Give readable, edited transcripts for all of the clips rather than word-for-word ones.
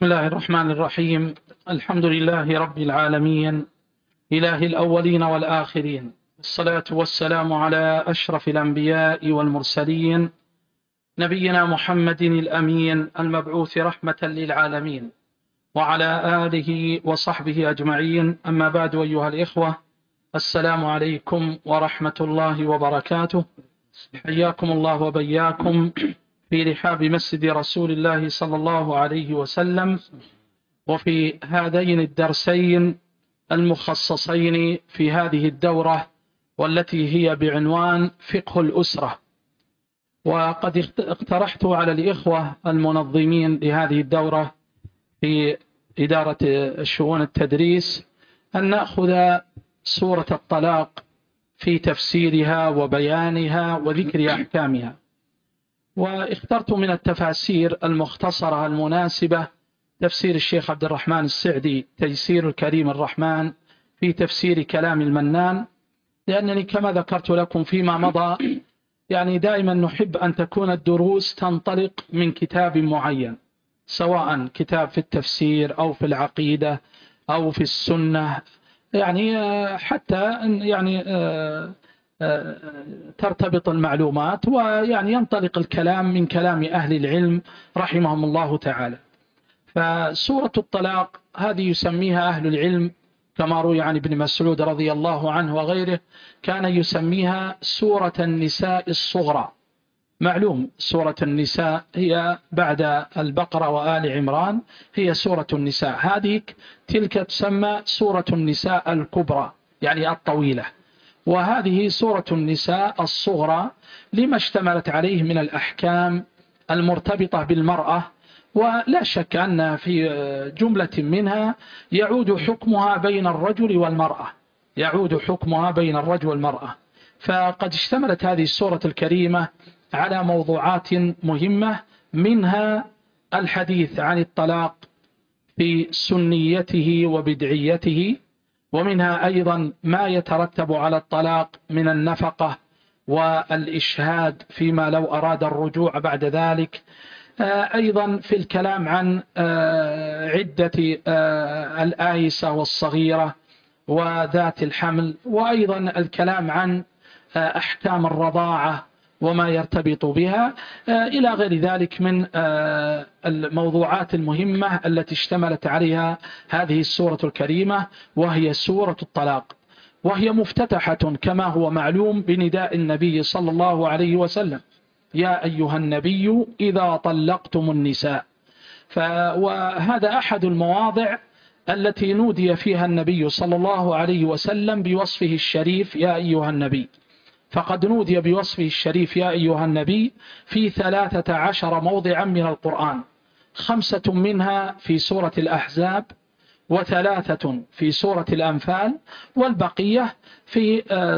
بسم الله الرحمن الرحيم. الحمد لله رب العالمين، إله الأولين والآخرين، الصلاة والسلام على أشرف الأنبياء والمرسلين، نبينا محمد الأمين المبعوث رحمة للعالمين، وعلى آله وصحبه أجمعين. أما بعد، أيها الإخوة، السلام عليكم ورحمة الله وبركاته. حياكم الله وبياكم في رحاب مسجد رسول الله صلى الله عليه وسلم، وفي هذين الدرسين المخصصين في هذه الدورة، والتي هي بعنوان فقه الأسرة. وقد اقترحت على الإخوة المنظمين لهذه الدورة في إدارة شؤون التدريس أن نأخذ سورة الطلاق في تفسيرها وبيانها وذكر أحكامها. واخترت من التفاسير المختصرة المناسبة تفسير الشيخ عبد الرحمن السعدي، تيسير الكريم الرحمن في تفسير كلام المنان، لأنني كما ذكرت لكم فيما مضى يعني دائما نحب أن تكون الدروس تنطلق من كتاب معين، سواء كتاب في التفسير أو في العقيدة أو في السنة، يعني حتى يعني ترتبط المعلومات ويعني ينطلق الكلام من كلام أهل العلم رحمهم الله تعالى. فسورة الطلاق هذه يسميها أهل العلم كما روي عن ابن مسعود رضي الله عنه وغيره، كان يسميها سورة النساء الصغرى. معلوم سورة النساء هي بعد البقرة وآل عمران، هي سورة النساء. هذه تلك تسمى سورة النساء الكبرى، يعني الطويلة. وهذه سورة النساء الصغرى لما اشتملت عليه من الأحكام المرتبطة بالمرأة، ولا شك أن في جملة منها يعود حكمها بين الرجل والمرأة، يعود حكمها بين الرجل والمرأة. فقد اشتملت هذه السورة الكريمة على موضوعات مهمة، منها الحديث عن الطلاق في سنيته وبدعيته، ومنها أيضا ما يترتب على الطلاق من النفقة والإشهاد فيما لو أراد الرجوع بعد ذلك. أيضا في الكلام عن عدة الآيسة والصغيرة وذات الحمل، وأيضا الكلام عن أحكام الرضاعة وما يرتبط بها، إلى غير ذلك من الموضوعات المهمة التي اشتملت عليها هذه السورة الكريمة، وهي سورة الطلاق. وهي مفتتحة كما هو معلوم بنداء النبي صلى الله عليه وسلم: يا أيها النبي إذا طلقتم النساء. وهذا أحد المواضع التي نودي فيها النبي صلى الله عليه وسلم بوصفه الشريف يا أيها النبي. فقد نودي بوصفه الشريف يا أيها النبي في 13 موضعا من القرآن، 5 منها في سورة الأحزاب، و3 في سورة الأنفال، والبقية في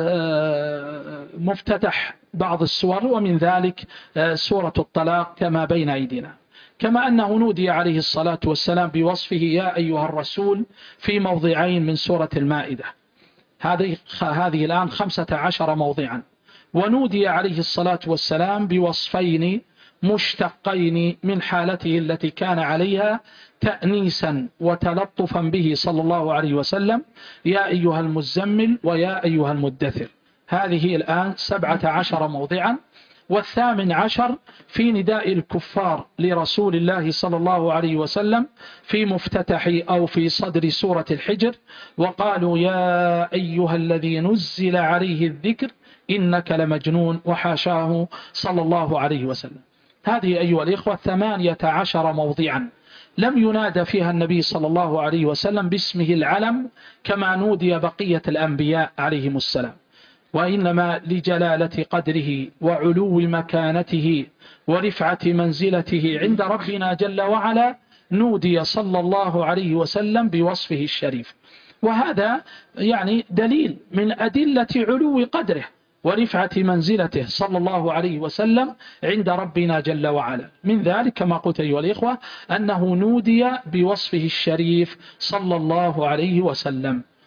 مفتتح بعض السور، ومن ذلك سورة الطلاق كما بين أيدينا. كما أنه نودي عليه الصلاة والسلام بوصفه يا أيها الرسول في موضعين من سورة المائدة. هذه الآن 15 موضعا. ونودي عليه الصلاة والسلام بوصفين مشتقين من حالته التي كان عليها تأنيسا وتلطفا به صلى الله عليه وسلم: يا أيها المزمل ويا أيها المدثر. هذه الآن 17 موضعا. 18 في نداء الكفار لرسول الله صلى الله عليه وسلم في مفتتح أو في صدر سورة الحجر: وقالوا يا أيها الذي نزل عليه الذكر إنك لمجنون، وحاشاه صلى الله عليه وسلم. هذه أيها الإخوة 18 موضعا لم ينادى فيها النبي صلى الله عليه وسلم باسمه العلم كما نودي بقية الأنبياء عليهم السلام، وإنما لجلالة قدره وعلو مكانته ورفعة منزلته عند ربنا جل وعلا نودي صلى الله عليه وسلم بوصفه الشريف. وهذا يعني دليل من أدلة علو قدره ورفعة منزلته صلى الله عليه وسلم عند ربنا جل وعلا. من ذلك كما قلت أيها الإخوة أنه نودي بوصفه الشريف صلى الله عليه وسلم.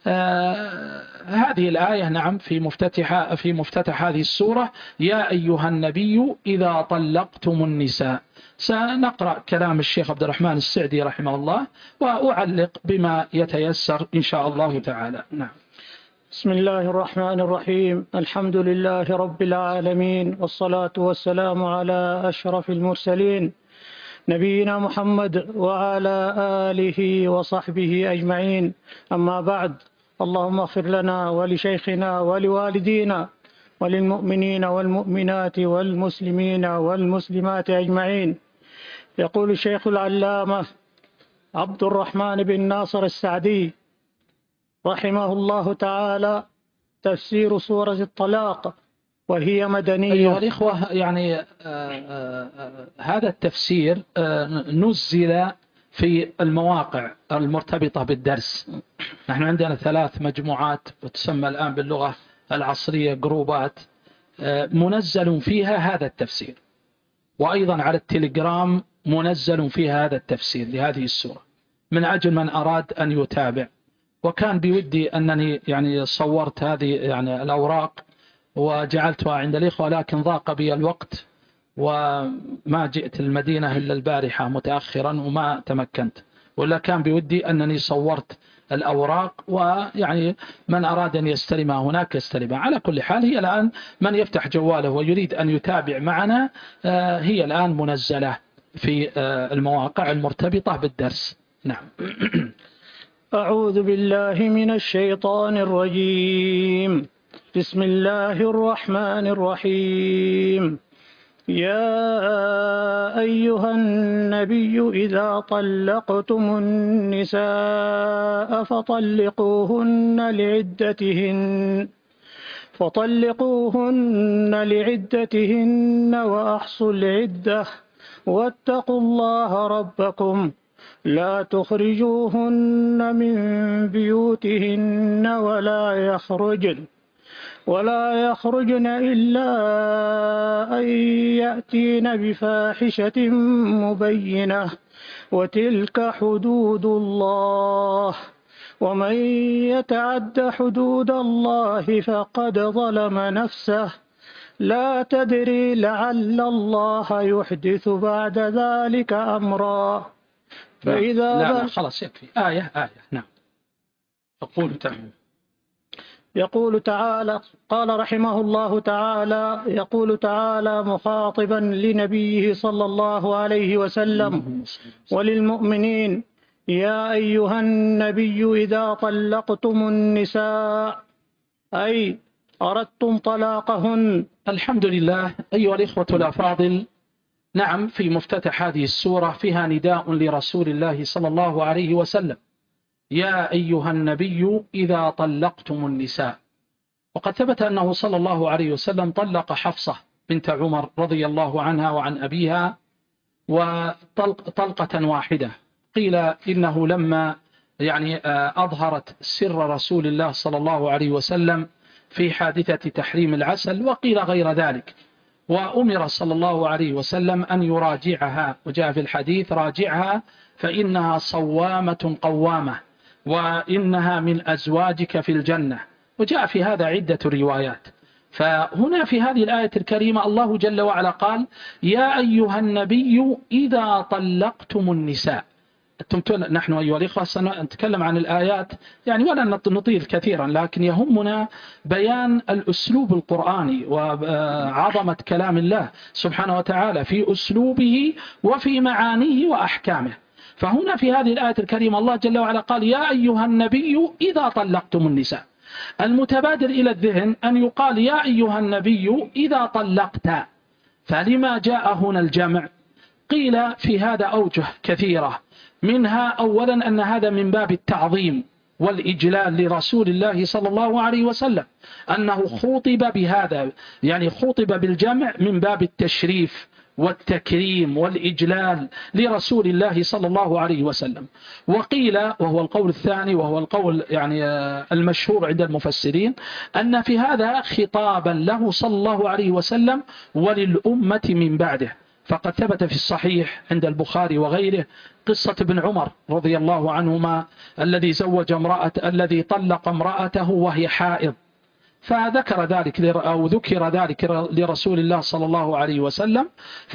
هذه الآية نعم في مفتتح هذه السورة: يا أيها النبي إذا طلقتم النساء. سنقرأ كلام الشيخ عبد الرحمن السعدي رحمه الله وأعلق بما يتيسر إن شاء الله تعالى. نعم. بسم الله الرحمن الرحيم. الحمد لله رب العالمين، والصلاة والسلام على أشرف المرسلين نبينا محمد وعلى آله وصحبه أجمعين. أما بعد، اللهم اغفر لنا ولشيخنا ولوالدينا وللمؤمنين والمؤمنات والمسلمين والمسلمات أجمعين. يقول الشيخ العلامة عبد الرحمن بن ناصر السعدي رحمه الله تعالى: تفسير سورة الطلاق وهي مدنية. أيها الإخوة، يعني هذا التفسير نزل في المواقع المرتبطة بالدرس. نحن عندنا 3 مجموعات وتسمى الآن باللغة العصرية جروبات، منزل فيها هذا التفسير، وأيضا على التليجرام منزل فيها هذا التفسير لهذه السورة من أجل من أراد أن يتابع. وكان بودي أنني يعني صورت هذه يعني الأوراق وجعلتها عند الإخوة، لكن ضاق بي الوقت وما جئت المدينة إلا البارحة متأخرا وما تمكنت، ولا كان بودي أنني صورت الأوراق، ويعني من أراد أن يستلمها هناك يستلمها. على كل حال، هي الآن من يفتح جواله ويريد أن يتابع معنا هي الآن منزلة في المواقع المرتبطة بالدرس. نعم. أعوذ بالله من الشيطان الرجيم. بسم الله الرحمن الرحيم. يا أيها النبي إذا طلقتم النساء فطلقوهن لعدتهن وأحصوا العدة واتقوا الله ربكم لا تخرجوهن من بيوتهن ولا يخرجن إلا أن يأتين بفاحشة مبينة، وتلك حدود الله، ومن يتعد حدود الله فقد ظلم نفسه، لا تدري لعل الله يحدث بعد ذلك أمرا. فإذا لا خلاص يكفي. آية. نعم. يقول تعالى قال رحمه الله تعالى: يقول تعالى مخاطبا لنبيه صلى الله عليه وسلم وللمؤمنين: يا أيها النبي إذا طلقتم النساء، أي أردتم طلاقهن. الحمد لله. أيها الإخوة الأفاضل، نعم، في مفتتح هذه السورة فيها نداء لرسول الله صلى الله عليه وسلم: يا أيها النبي إذا طلقتم النساء. وقد ثبت أنه صلى الله عليه وسلم طلق حفصة بنت عمر رضي الله عنها وعن أبيها وطلقة واحدة. قيل إنه لما يعني أظهرت سر رسول الله صلى الله عليه وسلم في حادثة تحريم العسل، وقيل غير ذلك، وأمر صلى الله عليه وسلم أن يراجعها، وجاء في الحديث: راجعها فإنها صوامة قوامة وإنها من أزواجك في الجنة. وجاء في هذا عدة روايات. فهنا في هذه الآية الكريمة الله جل وعلا قال: يا أيها النبي إذا طلقتم النساء. نحن أيها الإخوة سنتكلم عن الآيات يعني ولا نطيل كثيرا، لكن يهمنا بيان الأسلوب القرآني وعظمة كلام الله سبحانه وتعالى في أسلوبه وفي معانيه وأحكامه. فهنا في هذه الآية الكريمة الله جل وعلا قال: يا أيها النبي إذا طلقتم النساء. المتبادر إلى الذهن أن يقال: يا أيها النبي إذا طلقت. فلما جاء هنا الجمع؟ قيل في هذا أوجه كثيرة، منها أولا أن هذا من باب التعظيم والإجلال لرسول الله صلى الله عليه وسلم، أنه خوطب بهذا، يعني خوطب بالجمع من باب التشريف والتكريم والإجلال لرسول الله صلى الله عليه وسلم. وقيل، وهو القول الثاني وهو القول يعني المشهور عند المفسرين، أن في هذا خطابا له صلى الله عليه وسلم وللأمة من بعده، فقد ثبت في الصحيح عند البخاري وغيره قصة ابن عمر رضي الله عنهما الذي طلق امرأته وهي حائض، فذكر ذلك أو ذكر ذلك لرسول الله صلى الله عليه وسلم،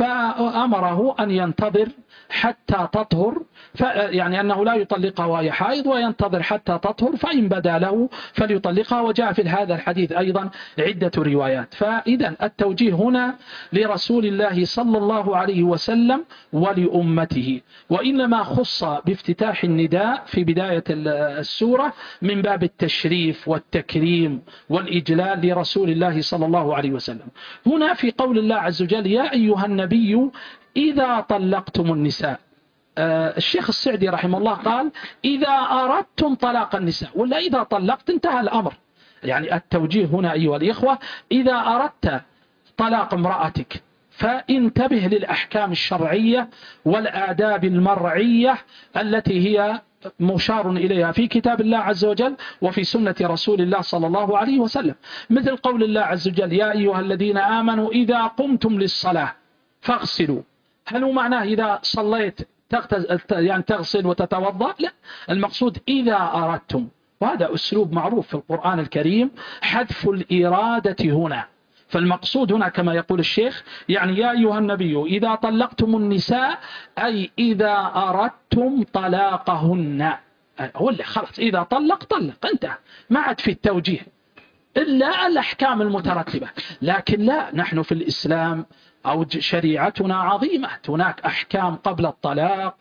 فأمره أن ينتظر حتى تطهر، يعني أنه لا يطلقها وهي حائض وينتظر حتى تطهر، فإن بدا له فليطلقها. وجاء في هذا الحديث أيضا عدة روايات. فإذا التوجيه هنا لرسول الله صلى الله عليه وسلم ولأمته، وإنما خص بافتتاح النداء في بداية السورة من باب التشريف والتكريم والإجلال لرسول الله صلى الله عليه وسلم. هنا في قول الله عز وجل: يا أيها النبي إذا طلقتم النساء، الشيخ السعدي رحمه الله قال: إذا أردتم طلاق النساء، ولا إذا طلقت انتهى الأمر. يعني التوجيه هنا أيها الإخوة: إذا أردت طلاق امرأتك فانتبه للأحكام الشرعية والآداب المرعية التي هي مشار إليها في كتاب الله عز وجل وفي سنة رسول الله صلى الله عليه وسلم، مثل قول الله عز وجل: يا أيها الذين آمنوا إذا قمتم للصلاة فاغسلوا. هل هو معناه إذا صليت يعني تغسل وتتوضأ؟ لا، المقصود إذا أردتم، وهذا أسلوب معروف في القرآن الكريم، حذف الإرادة هنا. فالمقصود هنا كما يقول الشيخ يعني: يا أيها النبي إذا طلقتم النساء، أي إذا أردتم طلاقهن. هو اللي خلاص إذا طلق انتهى، ما عاد في التوجيه إلا الأحكام المترتبة. لكن لا، نحن في الإسلام أو شريعتنا عظيمة، هناك أحكام قبل الطلاق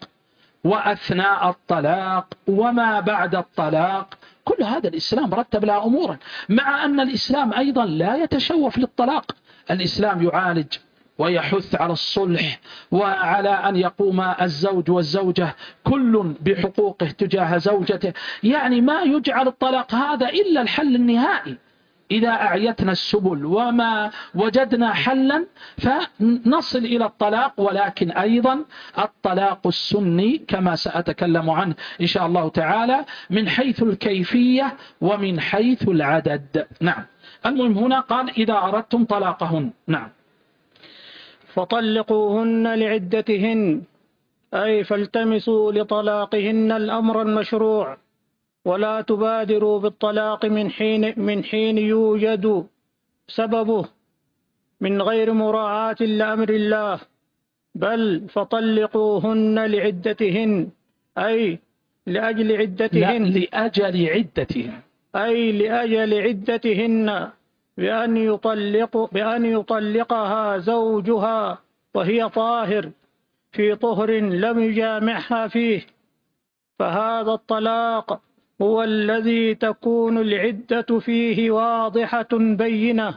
وأثناء الطلاق وما بعد الطلاق، كل هذا الإسلام رتب لها أمورا، مع أن الإسلام أيضا لا يتشوف للطلاق. الإسلام يعالج ويحث على الصلح وعلى أن يقوم الزوج والزوجة كل بحقوقه تجاه زوجته، يعني ما يجعل الطلاق هذا إلا الحل النهائي. إذا أعيتنا السبل وما وجدنا حلا فنصل إلى الطلاق، ولكن أيضا الطلاق السني كما سأتكلم عنه إن شاء الله تعالى من حيث الكيفية ومن حيث العدد. نعم، المهم هنا قال: إذا أردتم طلاقهن. نعم. فطلقوهن لعدتهن، أي فالتمسوا لطلاقهن الأمر المشروع، ولا تبادروا بالطلاق من حين يوجد سببه من غير مراعاة لأمر الله، بل فطلقوهن لعدتهن، أي لأجل عدتهن، أي لأجل عدتهن، بأن يطلقها زوجها وهي طاهر في طهر لم يجامعها فيه، فهذا الطلاق هو الذي تكون العدة فيه واضحة بينة،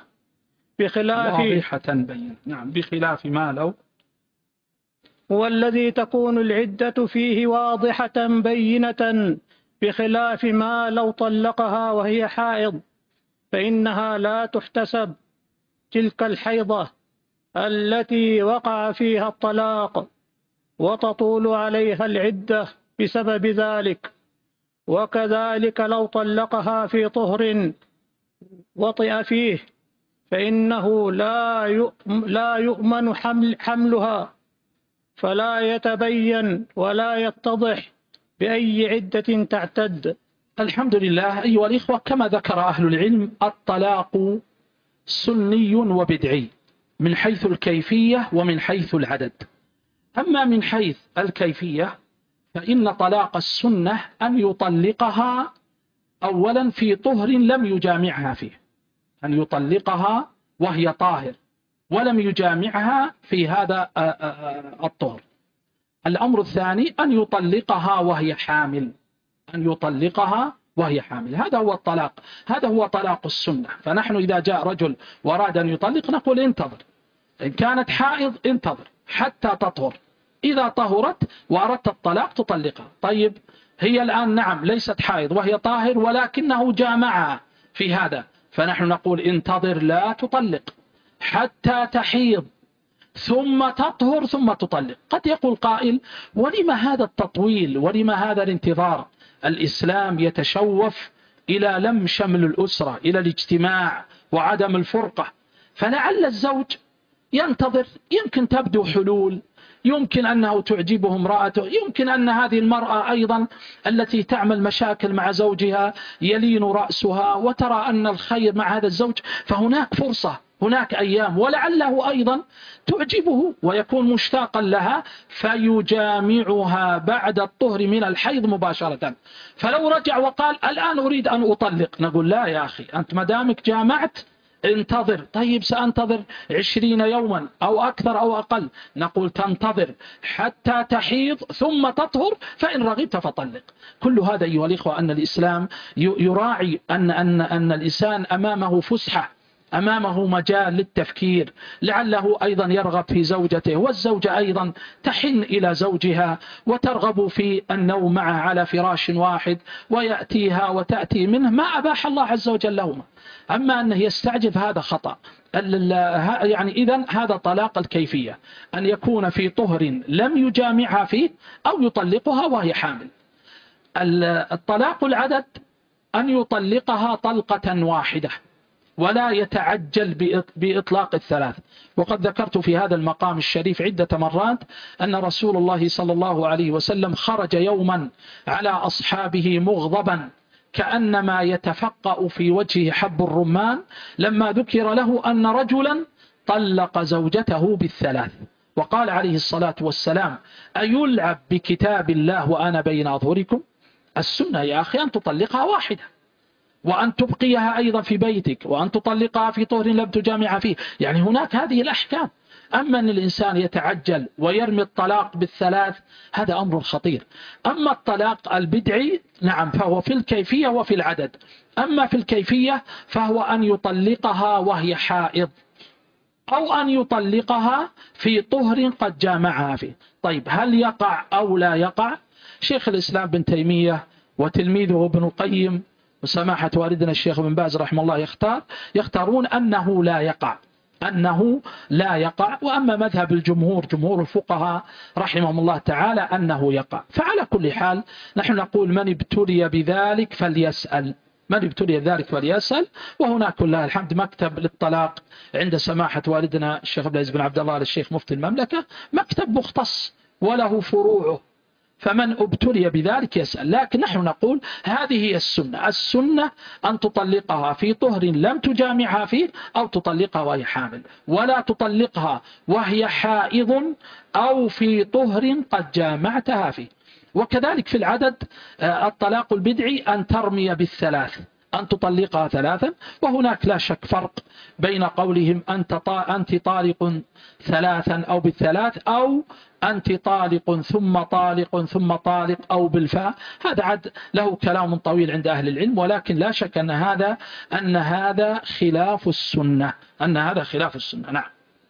بخلاف ما لو هو الذي تكون العدة فيه واضحة بينة بخلاف ما لو طلقها وهي حائض، فإنها لا تحتسب تلك الحيضة التي وقع فيها الطلاق، وتطول عليها العدة بسبب ذلك. وكذلك لو طلقها في طهر وطئ فيه فإنه لا يؤمن حملها، فلا يتبين ولا يتضح بأي عدة تعتد. الحمد لله أيها الإخوة، كما ذكر أهل العلم الطلاق سني وبدعي من حيث الكيفية ومن حيث العدد. أما من حيث الكيفية فإن طلاق السنة أن يطلقها أولا في طهر لم يجامعها فيه، أن يطلقها وهي طاهر ولم يجامعها في هذا الطهر. الأمر الثاني أن يطلقها وهي حامل، هذا هو الطلاق، هذا هو طلاق السنة. فنحن إذا جاء رجل وأراد أن يطلق نقول: انتظر، إن كانت حائض انتظر حتى تطهر، إذا طهرت وأردت الطلاق تطلقها. طيب، هي الآن نعم ليست حائض وهي طاهر ولكنه جامعها في هذا، فنحن نقول: انتظر لا تطلق حتى تحيض ثم تطهر ثم تطلق. قد يقول قائل: ولما هذا التطويل، ولما هذا الانتظار؟ الإسلام يتشوف إلى لم شمل الأسرة، إلى الاجتماع وعدم الفرقة. فلعل الزوج ينتظر، يمكن تبدو حلول، يمكن أنه تعجبه امرأته، يمكن أن هذه المرأة أيضا التي تعمل مشاكل مع زوجها يلين رأسها وترى أن الخير مع هذا الزوج، فهناك فرصة، هناك أيام، ولعله أيضا تعجبه ويكون مشتاقا لها فيجامعها بعد الطهر من الحيض مباشرة. فلو رجع وقال الآن أريد أن أطلق، نقول لا يا أخي، أنت مدامك جامعت انتظر. طيب سأنتظر 20 يوما أو أكثر أو أقل، نقول تنتظر حتى تحيض ثم تطهر، فإن رغبت فطلق. كل هذا أيها الإخوة أن الإسلام يراعي أن الإنسان أمامه فسحة، أمامه مجال للتفكير، لعله أيضا يرغب في زوجته، والزوجة أيضا تحن إلى زوجها وترغب في النوم معه على فراش واحد، ويأتيها وتأتي منه ما أباح الله عز وجل لهما. أما أنه يستعجل هذا خطأ. يعني إذن هذا طلاق الكيفية، أن يكون في طهر لم يجامعها فيه أو يطلقها وهي حامل. الطلاق العدد أن يطلقها طلقة واحدة ولا يتعجل بإطلاق الثلاث. وقد ذكرت في هذا المقام الشريف عدة مرات أن رسول الله صلى الله عليه وسلم خرج يوما على أصحابه مغضبا كأنما يتفقأ في وجهه حب الرمان لما ذكر له أن رجلا طلق زوجته بالثلاث، وقال عليه الصلاة والسلام: أيلعب بكتاب الله وأنا بين أظهركم؟ السنة يا أخي أن تطلقها واحدة، وأن تبقيها أيضا في بيتك، وأن تطلقها في طهر لم تجامع فيه. يعني هناك هذه الأحكام. أما أن الإنسان يتعجل ويرمي الطلاق بالثلاث هذا أمر خطير. أما الطلاق البدعي نعم فهو في الكيفية وفي العدد. أما في الكيفية فهو أن يطلقها وهي حائض، أو أن يطلقها في طهر قد جامعها فيه. طيب هل يقع أو لا يقع؟ شيخ الإسلام بن تيمية وتلميذه ابن القيم وسماحة والدنا الشيخ بن باز رحمه الله يختارون أنه لا يقع. وأما مذهب الجمهور، جمهور الفقهاء رحمهم الله تعالى، أنه يقع. فعلى كل حال نحن نقول من ابتلي بذلك فليسأل، من ابتلي بذلك فليسأل. وهناك لله الحمد مكتب للطلاق عند سماحة والدنا الشيخ عبد العزيز بن عبد الله الشيخ مفتي المملكة، مكتب مختص وله فروعه، فمن ابتلي بذلك يسأل. لكن نحن نقول هذه هي السنة أن تطلقها في طهر لم تجامعها فيه، أو تطلقها وهي حامل، ولا تطلقها وهي حائض أو في طهر قد جامعتها فيه. وكذلك في العدد الطلاق البدعي أن ترمي بالثلاث، أن تطلقها ثلاثا. وهناك لا شك فرق بين قولهم أنت طالق ثلاثا أو بالثلاث، أو أنت طالق ثم طالق ثم طالق أو بالفاء. هذا عد له كلام طويل عند أهل العلم، ولكن لا شك أن هذا خلاف السنة، نعم.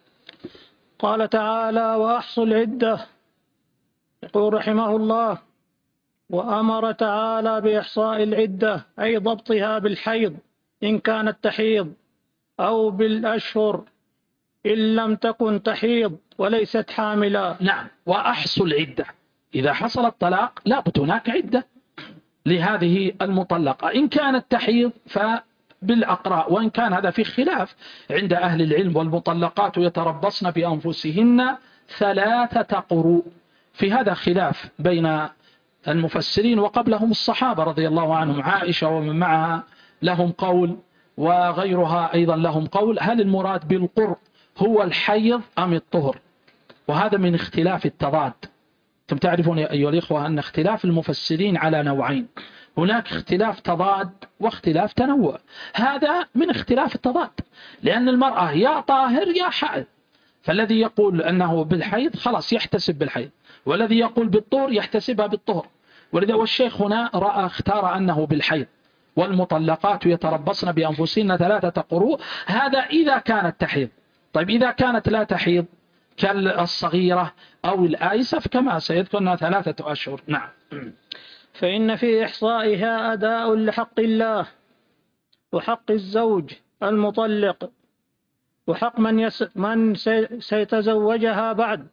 قال تعالى: وأحصوا العدة. يقول رحمه الله: وأمر تعالى بإحصاء العدة، أي ضبطها بالحيض إن كانت تحيض، أو بالأشهر إن لم تكن تحيض وليست حاملا. نعم. وأحصوا العدة، إذا حصل الطلاق لا بد هناك عدة لهذه المطلقة، إن كانت تحيض فبالأقراء، وإن كان هذا في خلاف عند أهل العلم. والمطلقات يتربصن بأنفسهن 3 قروء، في هذا خلاف بين المفسرين وقبلهم الصحابة رضي الله عنهم، عائشة ومن معها لهم قول، وغيرها أيضا لهم قول. هل المراد بالقرء هو الحيض أم الطهر؟ وهذا من اختلاف التضاد. أنتم تعرفون أيها الإخوة أن اختلاف المفسرين على نوعين، هناك اختلاف تضاد واختلاف تنوع. هذا من اختلاف التضاد، لأن المرأة يا طاهر يا حائض، فالذي يقول أنه بالحيض خلاص يحتسب بالحيض، والذي يقول بالطهر يحتسبها بالطهر. ولذا والشيخ هنا اختار أنه بالحيض. والمطلقات يتربصن بأنفسهن 3 قروء، هذا إذا كانت تحيض. طيب إذا كانت لا تحيض كالصغيرة أو الآيسة فكما سيذكرنا 3 أشهر. نعم. فإن في إحصائها أداء لحق الله وحق الزوج المطلق وحق من سيتزوجها بعد،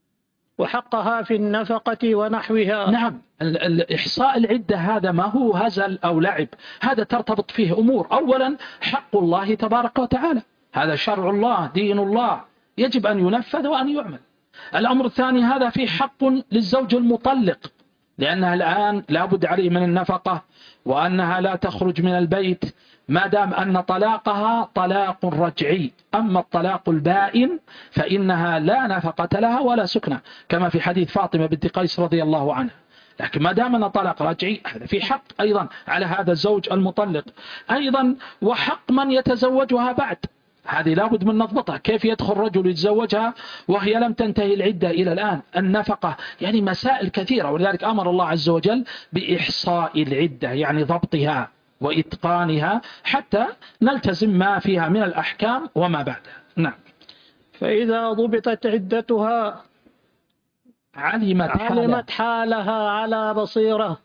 وحقها في النفقة ونحوها. نعم. الإحصاء العدة هذا ما هو هزل أو لعب، هذا ترتبط فيه أمور. أولا حق الله تبارك وتعالى، هذا شرع الله دين الله يجب أن ينفذ وأن يعمل. الأمر الثاني، هذا فيه حق للزوج المطلق، لأنها الآن لابد عليه من النفقة، وأنها لا تخرج من البيت ما دام أن طلاقها طلاق رجعي. أما الطلاق البائن فإنها لا نفقة لها ولا سكنة، كما في حديث فاطمة بنت قيس رضي الله عنها. لكن ما دام أن طلاق رجعي، هذا في حق أيضا على هذا الزوج المطلق. أيضا وحق من يتزوجها بعد، هذه لابد من نضبطها. كيف يدخل رجل يتزوجها وهي لم تنتهي العدة إلى الآن؟ النفقة، يعني مسائل كثيرة. ولذلك أمر الله عز وجل بإحصاء العدة، يعني ضبطها وإتقانها حتى نلتزم ما فيها من الأحكام وما بعدها. نعم. فإذا ضبطت عدتها علمت حالها على بصيرة،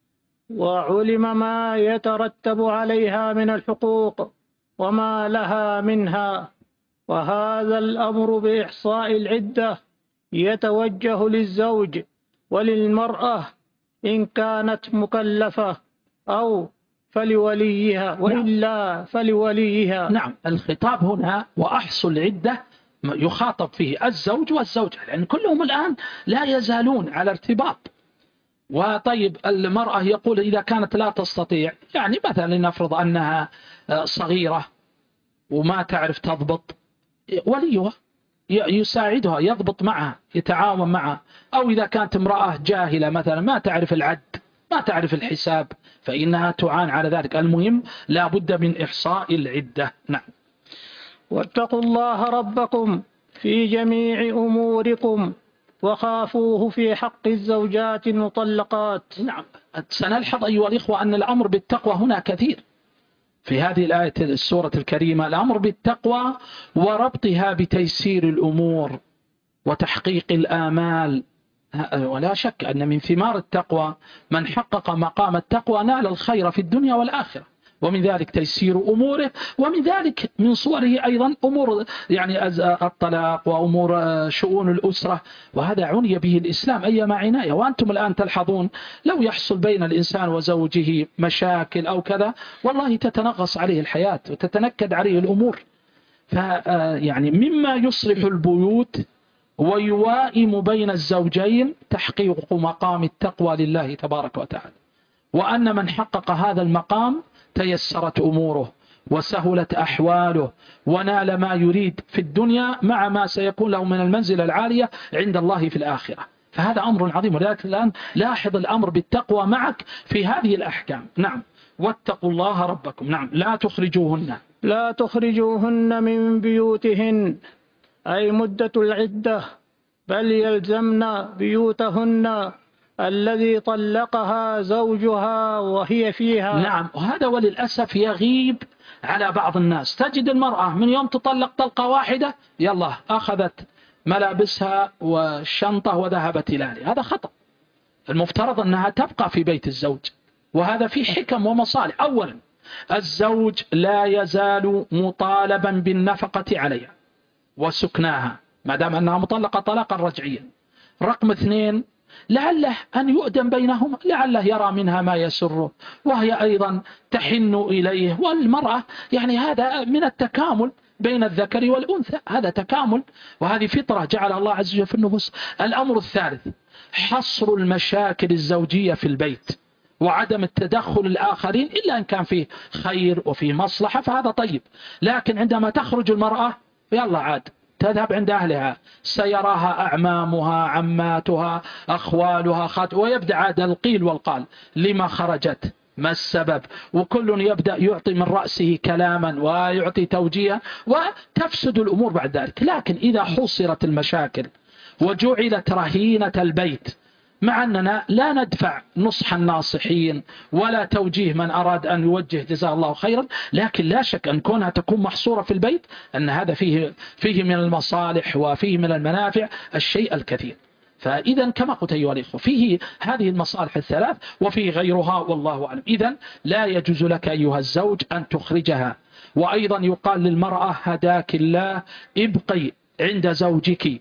وعلم ما يترتب عليها من الحقوق وما لها منها. وهذا الأمر بإحصاء العدة يتوجه للزوج وللمرأة إن كانت مكلفة، أو فلوليها، وإلا فلوليها. نعم، الخطاب هنا وأحصوا العدة يخاطب فيه الزوج والزوجة، لأن كلهم الآن لا يزالون على ارتباط. وطيب المرأة يقول إذا كانت لا تستطيع، يعني مثلا لنفرض أنها صغيرة وما تعرف تضبط، وليها يساعدها، يضبط معها، يتعاون معها. أو إذا كانت امرأة جاهلة مثلا ما تعرف العد، ما تعرف الحساب، فإنها تعان على ذلك. المهم لا بد من إحصاء العدة. نعم. واتقوا الله ربكم في جميع أموركم وخافوه في حق الزوجات المطلقات. نعم، سنلحظ أيها الإخوة أن الأمر بالتقوى هنا كثير في هذه الآية السورة الكريمة. الأمر بالتقوى وربطها بتيسير الأمور وتحقيق الآمال. ولا شك أن من ثمار التقوى من حقق مقام التقوى نال الخير في الدنيا والآخرة، ومن ذلك تيسير أموره، ومن ذلك من صوره أيضا أمور يعني الطلاق وأمور شؤون الأسرة، وهذا عني به الإسلام أيما عناية. وأنتم الآن تلحظون لو يحصل بين الإنسان وزوجه مشاكل أو كذا، والله تتنغص عليه الحياة وتتنكد عليه الأمور. فيعني مما يصلح البيوت ويوائم بين الزوجين تحقيق مقام التقوى لله تبارك وتعالى، وأن من حقق هذا المقام تيسرت أموره وسهلت أحواله ونال ما يريد في الدنيا مع ما سيكون له من المنزلة العالية عند الله في الآخرة. فهذا أمر عظيم. ولذلك الآن لاحظ الأمر بالتقوى معك في هذه الأحكام. نعم. واتقوا الله ربكم. نعم. لا تخرجوهن من بيوتهن، أي مدة العدة، بل يلزمن بيوتهن الذي طلقها زوجها وهي فيها. نعم. وهذا وللأسف يغيب على بعض الناس. تجد المرأة من يوم تطلق طلقة واحدة يلا أخذت ملابسها والشنطة وذهبت إلى أهلها. هذا خطأ. المفترض أنها تبقى في بيت الزوج، وهذا فيه حكم ومصالح. أولا، الزوج لا يزال مطالبا بالنفقة عليها وسكناها ما دام أنها مطلقة طلاقا رجعيا. رقم 2، لعله أن يؤدم بينهما، لعله يرى منها ما يسره وهي أيضا تحن إليه. والمرأة يعني هذا من التكامل بين الذكر والأنثى، هذا تكامل وهذه فطرة جعل الله عز وجل في النفوس. الأمر الثالث، حصر المشاكل الزوجية في البيت وعدم التدخل الآخرين إلا أن كان فيه خير وفيه مصلحة، فهذا طيب. لكن عندما تخرج المرأة يلا عاد تذهب عند أهلها، سيراها أعمامها، عماتها، أخوالها، ويبدأ عاد القيل والقال، لما خرجت، ما السبب، وكل يبدأ يعطي من رأسه كلاما ويعطي توجيها، وتفسد الأمور بعد ذلك. لكن إذا حصرت المشاكل وجعلت رهينة البيت، مع أننا لا ندفع نصح الناصحين ولا توجيه من أراد أن يوجه جزاه الله خيرا، لكن لا شك أن كونها تكون محصورة في البيت أن هذا فيه من المصالح وفيه من المنافع الشيء الكثير. فإذا كما قلت أيها الإخوة فيه هذه المصالح الثلاث وفيه غيرها والله أعلم. إذن لا يجوز لك أيها الزوج أن تخرجها. وأيضا يقال للمرأة هداك الله ابقي عند زوجك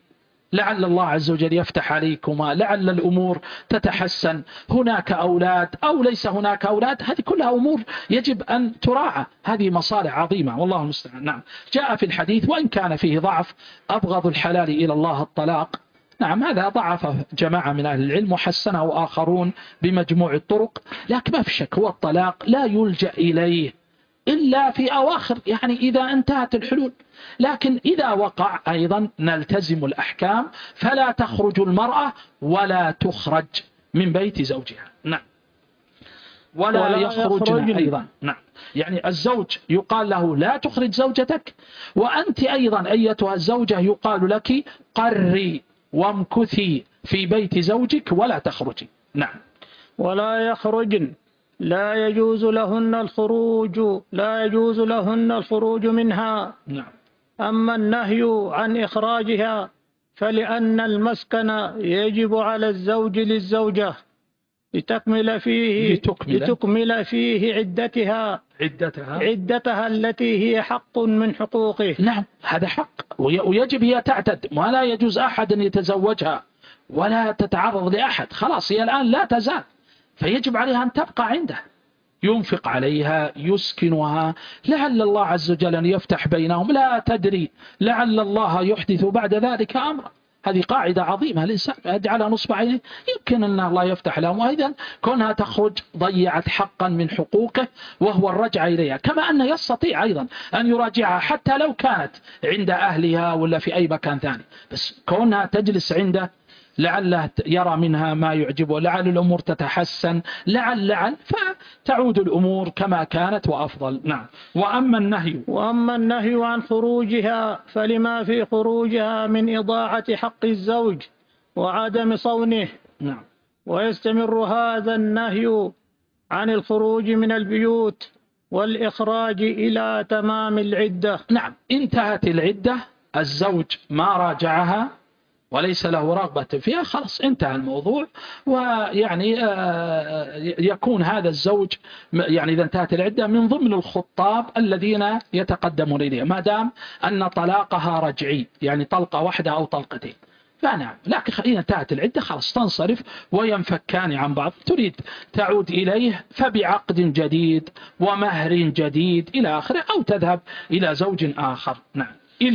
لعل الله عز وجل يفتح عليكما، لعل الأمور تتحسن، هناك أولاد أو ليس هناك أولاد، هذه كلها أمور يجب أن تراعى، هذه مصالح عظيمة والله المستعان. نعم، جاء في الحديث وإن كان فيه ضعف: أبغض الحلال إلى الله الطلاق. نعم، هذا ضعف جماعة من أهل العلم وحسنه آخرون بمجموع الطرق، لكن ما في شك هو الطلاق لا يلجأ إليه إلا في أواخر، يعني إذا انتهت الحلول. لكن إذا وقع أيضا نلتزم الأحكام، فلا تخرج المرأة ولا تخرج من بيت زوجها. نعم، ولا يخرجن أيضا. نعم، يعني الزوج يقال له لا تخرج زوجتك، وأنت أيضا أيتها الزوجة يقال لك قري وامكثي في بيت زوجك ولا تخرجي. نعم، ولا يخرجن، لا يجوز لهن الخروج منها. نعم. أما النهي عن إخراجها فلأن المسكن يجب على الزوج للزوجة لتكمل فيه عدتها التي هي حق من حقوقه. نعم، هذا حق ويجب هي تعتد، ولا يجوز أحد أن يتزوجها ولا تتعرض لأحد، خلاص هي الآن لا تزال، فيجب عليها أن تبقى عنده، ينفق عليها، يسكنها، لعل الله عز وجل أن يفتح بينهم، لا تدري، لعل الله يحدث بعد ذلك أمرا. هذه قاعدة عظيمة، الإنسان يجعل نصب عينيه يمكن أن الله يفتح لهم، وأيضا كونها تخرج ضيعت حقا من حقوقه وهو الرجع إليها، كما أنه يستطيع أيضا أن يراجعها حتى لو كانت عند أهلها ولا في أي مكان ثاني، بس كونها تجلس عنده لعله يرى منها ما يعجبه، لعل الأمور تتحسن، لعل فتعود الأمور كما كانت وأفضل. نعم. وأما النهي عن خروجها فلما في خروجها من إضاعة حق الزوج وعدم صونه. نعم. ويستمر هذا النهي عن الخروج من البيوت والإخراج إلى تمام العدة. نعم، انتهت العدة، الزوج ما راجعها وليس له رغبة فيها، خلاص انتهى الموضوع. ويعني يكون هذا الزوج يعني إذا انتهت العدة من ضمن الخطاب الذين يتقدمون إليه، ما دام أن طلاقها رجعي، يعني طلقة واحدة أو طلقتين، فنعم. لكن إذا انتهت العدة خلاص تنصرف وينفكان عن بعض، تريد تعود إليه فبعقد جديد ومهر جديد إلى آخره، أو تذهب إلى زوج آخر. نعم،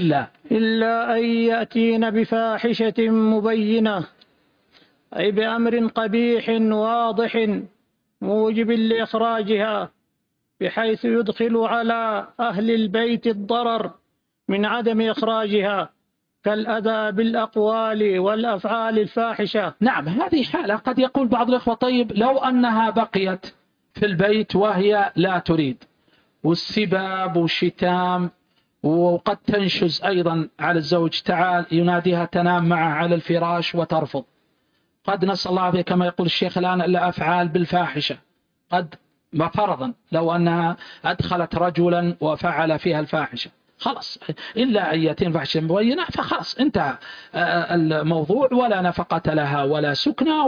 إلا أن يأتين بفاحشة مبينة، أي بأمر قبيح واضح موجب لإخراجها، بحيث يدخل على أهل البيت الضرر من عدم إخراجها، كالأذى بالأقوال والأفعال الفاحشة. نعم، هذه حالة قد يقول بعض الأخوة: طيب لو أنها بقيت في البيت وهي لا تريد، والسباب والشتام، وقد تنشز أيضا على الزوج، تعال يناديها تنام معه على الفراش وترفض، قد نسأل الله عليه كما يقول الشيخ الآن الأفعال بالفاحشة، قد فرضا لو أنها أدخلت رجلا وفعل فيها الفاحشة، خلاص إلا أن يتم فاحشة مبينة فخلاص انتهى الموضوع، ولا نفقة لها ولا سكنة،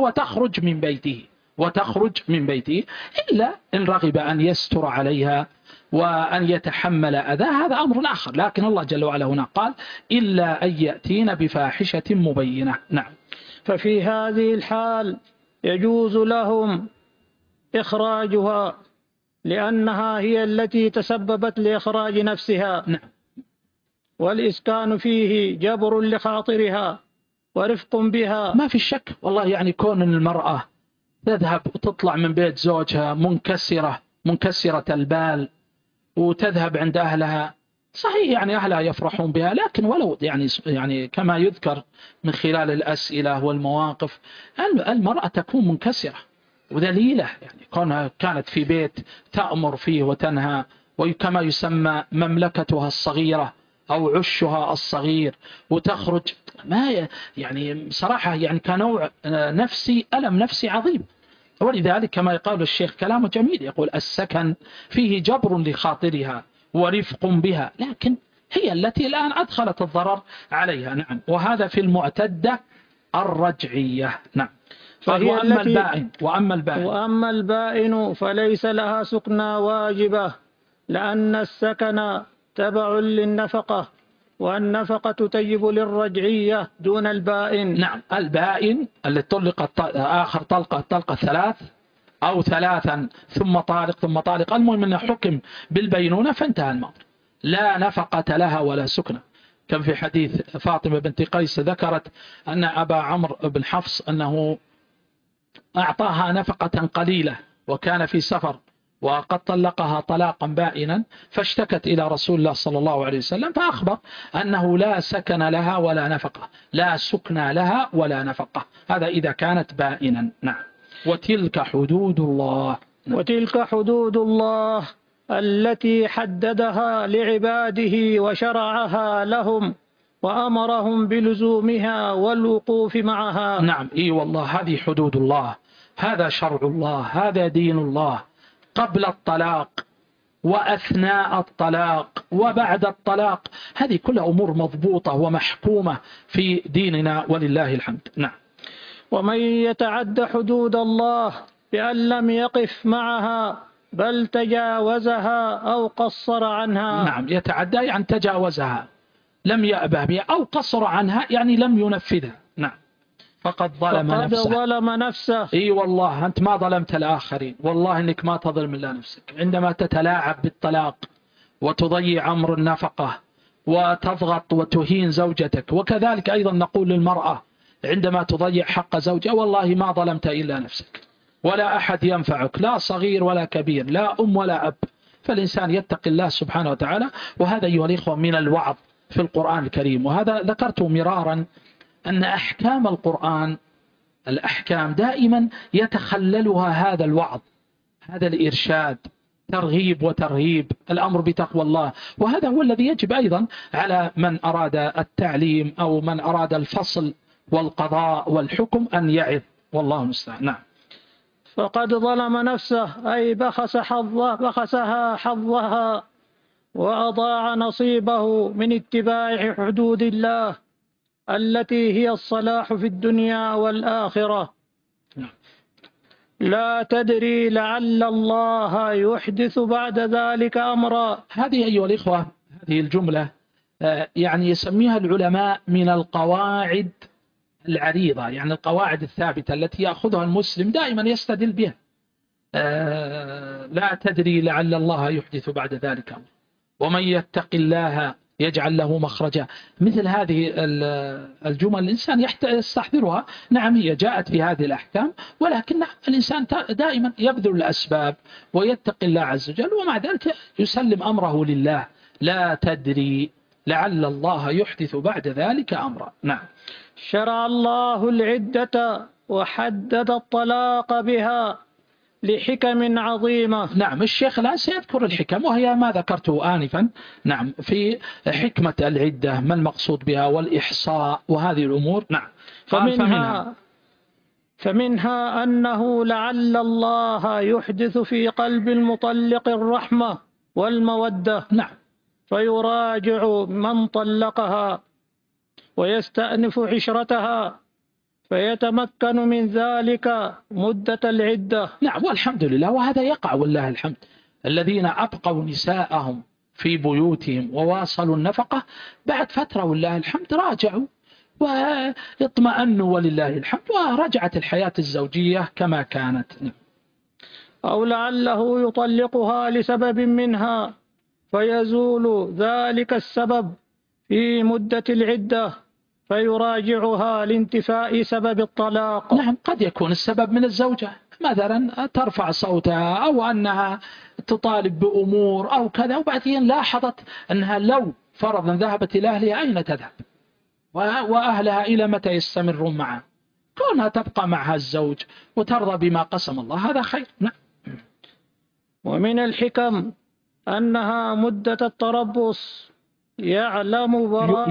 وتخرج من بيته إلا إن رغب أن يستر عليها وأن يتحمل أذى، هذا أمر آخر. لكن الله جل وعلا هنا قال: إلا أن يأتين بفاحشة مبينة. نعم. ففي هذه الحال يجوز لهم إخراجها، لأنها هي التي تسببت لإخراج نفسها. نعم. والإسكان فيه جبر لخاطرها ورفق بها. ما في شك والله، يعني كون المرأة تذهب وتطلع من بيت زوجها منكسرة البال وتذهب عند أهلها، صحيح يعني أهلها يفرحون بها، لكن ولو يعني كما يذكر من خلال الأسئلة والمواقف، المرأة تكون منكسرة وذليلة، يعني كونها كانت في بيت تأمر فيه وتنهى، وكما يسمى مملكتها الصغيرة أو عشها الصغير، وتخرج ما يعني صراحة يعني كنوع نفسي، ألم نفسي عظيم. ولذلك كما يقول الشيخ كلامه جميل، يقول: السكن فيه جبر لخاطرها ورفق بها، لكن هي التي الآن أدخلت الضرر عليها. نعم. وهذا في المعتدة الرجعية. نعم. وأما البائن فليس لها سكنى واجبة، لأن السكن تبع للنفقة، والنفقة تجب للرجعية دون البائن. نعم، البائن اللي طلقت آخر طلقة 3 أو 3 ثم طالق ثم طالق، المهم أنه حكم بالبينونة فانتهى الأمر، لا نفقة لها ولا سكنة. كم في حديث فاطمة بنت قيس ذكرت أن أبا عمرو بن حفص أنه أعطاها نفقة قليلة وكان في سفر وقد طلقها طلاقا بائنا، فاشتكت إلى رسول الله صلى الله عليه وسلم فأخبر أنه لا سكن لها ولا نفقة، لا سكن لها ولا نفقة، هذا إذا كانت بائنا. نعم. وتلك حدود الله. وتلك حدود الله التي حددها لعباده وشرعها لهم وأمرهم بلزومها والوقوف معها. نعم، إي والله، هذه حدود الله، هذا شرع الله، هذا دين الله، قبل الطلاق وأثناء الطلاق وبعد الطلاق، هذه كلها أمور مضبوطة ومحكومة في ديننا ولله الحمد. نعم. ومن يتعد حدود الله بأن لم يقف معها بل تجاوزها أو قصر عنها. نعم، يتعدى يعني تجاوزها، لم يأبه بها، أو قصر عنها يعني لم ينفذها. نعم، فقد ظلم نفسه. اي والله، أنت ما ظلمت الآخرين، والله إنك ما تظلم إلا نفسك عندما تتلاعب بالطلاق وتضيع أمر النفقة وتضغط وتهين زوجتك. وكذلك أيضا نقول للمرأة عندما تضيع حق زوجها، والله ما ظلمت إلا نفسك، ولا أحد ينفعك، لا صغير ولا كبير، لا أم ولا أب. فالإنسان يتقي الله سبحانه وتعالى، وهذا أيها الإخوة من الوعظ في القرآن الكريم. وهذا ذكرته مرارا أن أحكام القرآن، الأحكام دائما يتخللها هذا الوعظ، هذا الإرشاد، ترغيب وترهيب، الأمر بتقوى الله. وهذا هو الذي يجب أيضا على من أراد التعليم أو من أراد الفصل والقضاء والحكم أن يعظ، والله المستعان. نعم. فقد ظلم نفسه أي بخسها حظها وأضاع نصيبه من اتباع حدود الله التي هي الصلاح في الدنيا والآخرة. لا تدري لعل الله يحدث بعد ذلك أمرا. هذه أيها الإخوة، هذه الجملة يعني يسميها العلماء من القواعد العريضة، يعني القواعد الثابتة التي يأخذها المسلم دائما يستدل بها. لا تدري لعل الله يحدث بعد ذلك أمرا، ومن يتق الله يجعل له مخرجا. مثل هذه الجمل الإنسان يستحضرها. نعم، هي جاءت في هذه الأحكام، ولكن الإنسان دائما يبذل الأسباب ويتقي الله عز وجل، ومع ذلك يسلم أمره لله. لا تدري لعل الله يحدث بعد ذلك أمرا. نعم. شرع الله العدة وحدد الطلاق بها لحكم عظيمة. نعم، الشيخ الآن سيذكر الحكم، وهي ما ذكرته آنفا. نعم، في حكمة العدة، ما المقصود بها، والإحصاء وهذه الأمور. نعم. فمنها أنه لعل الله يحدث في قلب المطلق الرحمة والمودة. نعم. فيراجع من طلقها ويستأنف عشرتها فيتمكن من ذلك مدة العدة. نعم، والحمد لله، وهذا يقع والله الحمد. الذين أبقوا نساءهم في بيوتهم وواصلوا النفقة بعد فترة والله الحمد راجعوا واطمأنوا ولله الحمد، ورجعت الحياة الزوجية كما كانت. أو لعله يطلقها لسبب منها فيزول ذلك السبب في مدة العدة فيراجعها لانتفاء سبب الطلاق. نعم، قد يكون السبب من الزوجة، مثلا ترفع صوتها أو أنها تطالب بأمور أو كذا، وبعدين لاحظت أنها لو فرضا ذهبت إلى أهلها أين تذهب، وأهلها إلى متى يستمرون معها. كونها تبقى معها الزوج وترضى بما قسم الله، هذا خير. نعم. ومن الحكم أنها مدة التربص يعلم